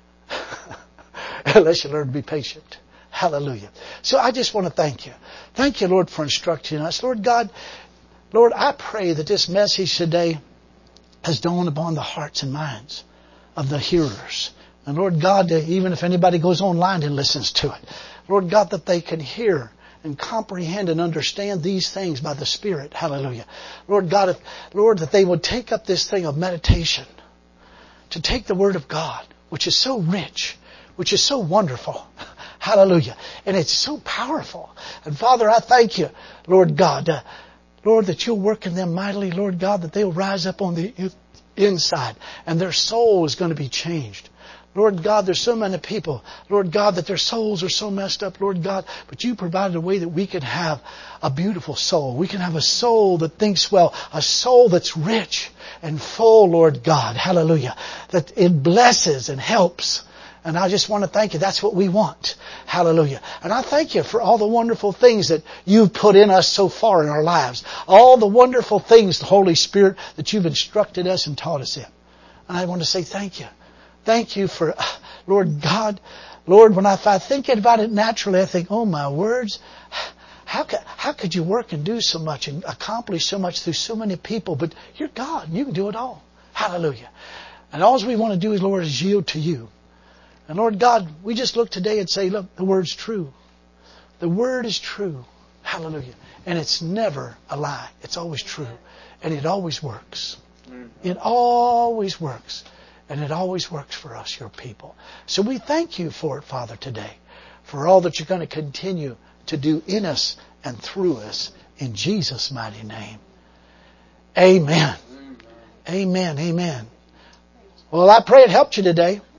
unless you learn to be patient. Hallelujah. So I just want to thank you. Thank you, Lord, for instructing us. Lord God, Lord, I pray that this message today has dawned upon the hearts and minds of the hearers. And Lord God, even if anybody goes online and listens to it, Lord God, that they can hear and comprehend and understand these things by the Spirit. Hallelujah. Lord God, if, Lord, that they would take up this thing of meditation, to take the Word of God, which is so rich, which is so wonderful. Hallelujah. And it's so powerful. And Father, I thank you, Lord God, uh, Lord, that you'll work in them mightily, Lord God, that they'll rise up on the inside and their soul is going to be changed. Lord God, there's so many people, Lord God, that their souls are so messed up, Lord God, but you provided a way that we can have a beautiful soul. We can have a soul that thinks well, a soul that's rich and full, Lord God, hallelujah, that it blesses and helps. And I just want to thank you. That's what we want. Hallelujah. And I thank you for all the wonderful things that you've put in us so far in our lives. All the wonderful things, the Holy Spirit, that you've instructed us and taught us in. And I want to say thank you. Thank you for, Lord God, Lord, when I, if I think about it naturally, I think, oh my words, how could, how could you work and do so much and accomplish so much through so many people? But you're God. You can do it all. Hallelujah. And all we want to do is, Lord, is yield to you. And Lord God, we just look today and say, look, the Word's true. The Word is true. Hallelujah. And it's never a lie. It's always true. And it always works. It always works. And it always works for us, your people. So we thank you for it, Father, today, for all that you're going to continue to do in us and through us. In Jesus' mighty name. Amen. Amen. Amen. Well, I pray it helped you today.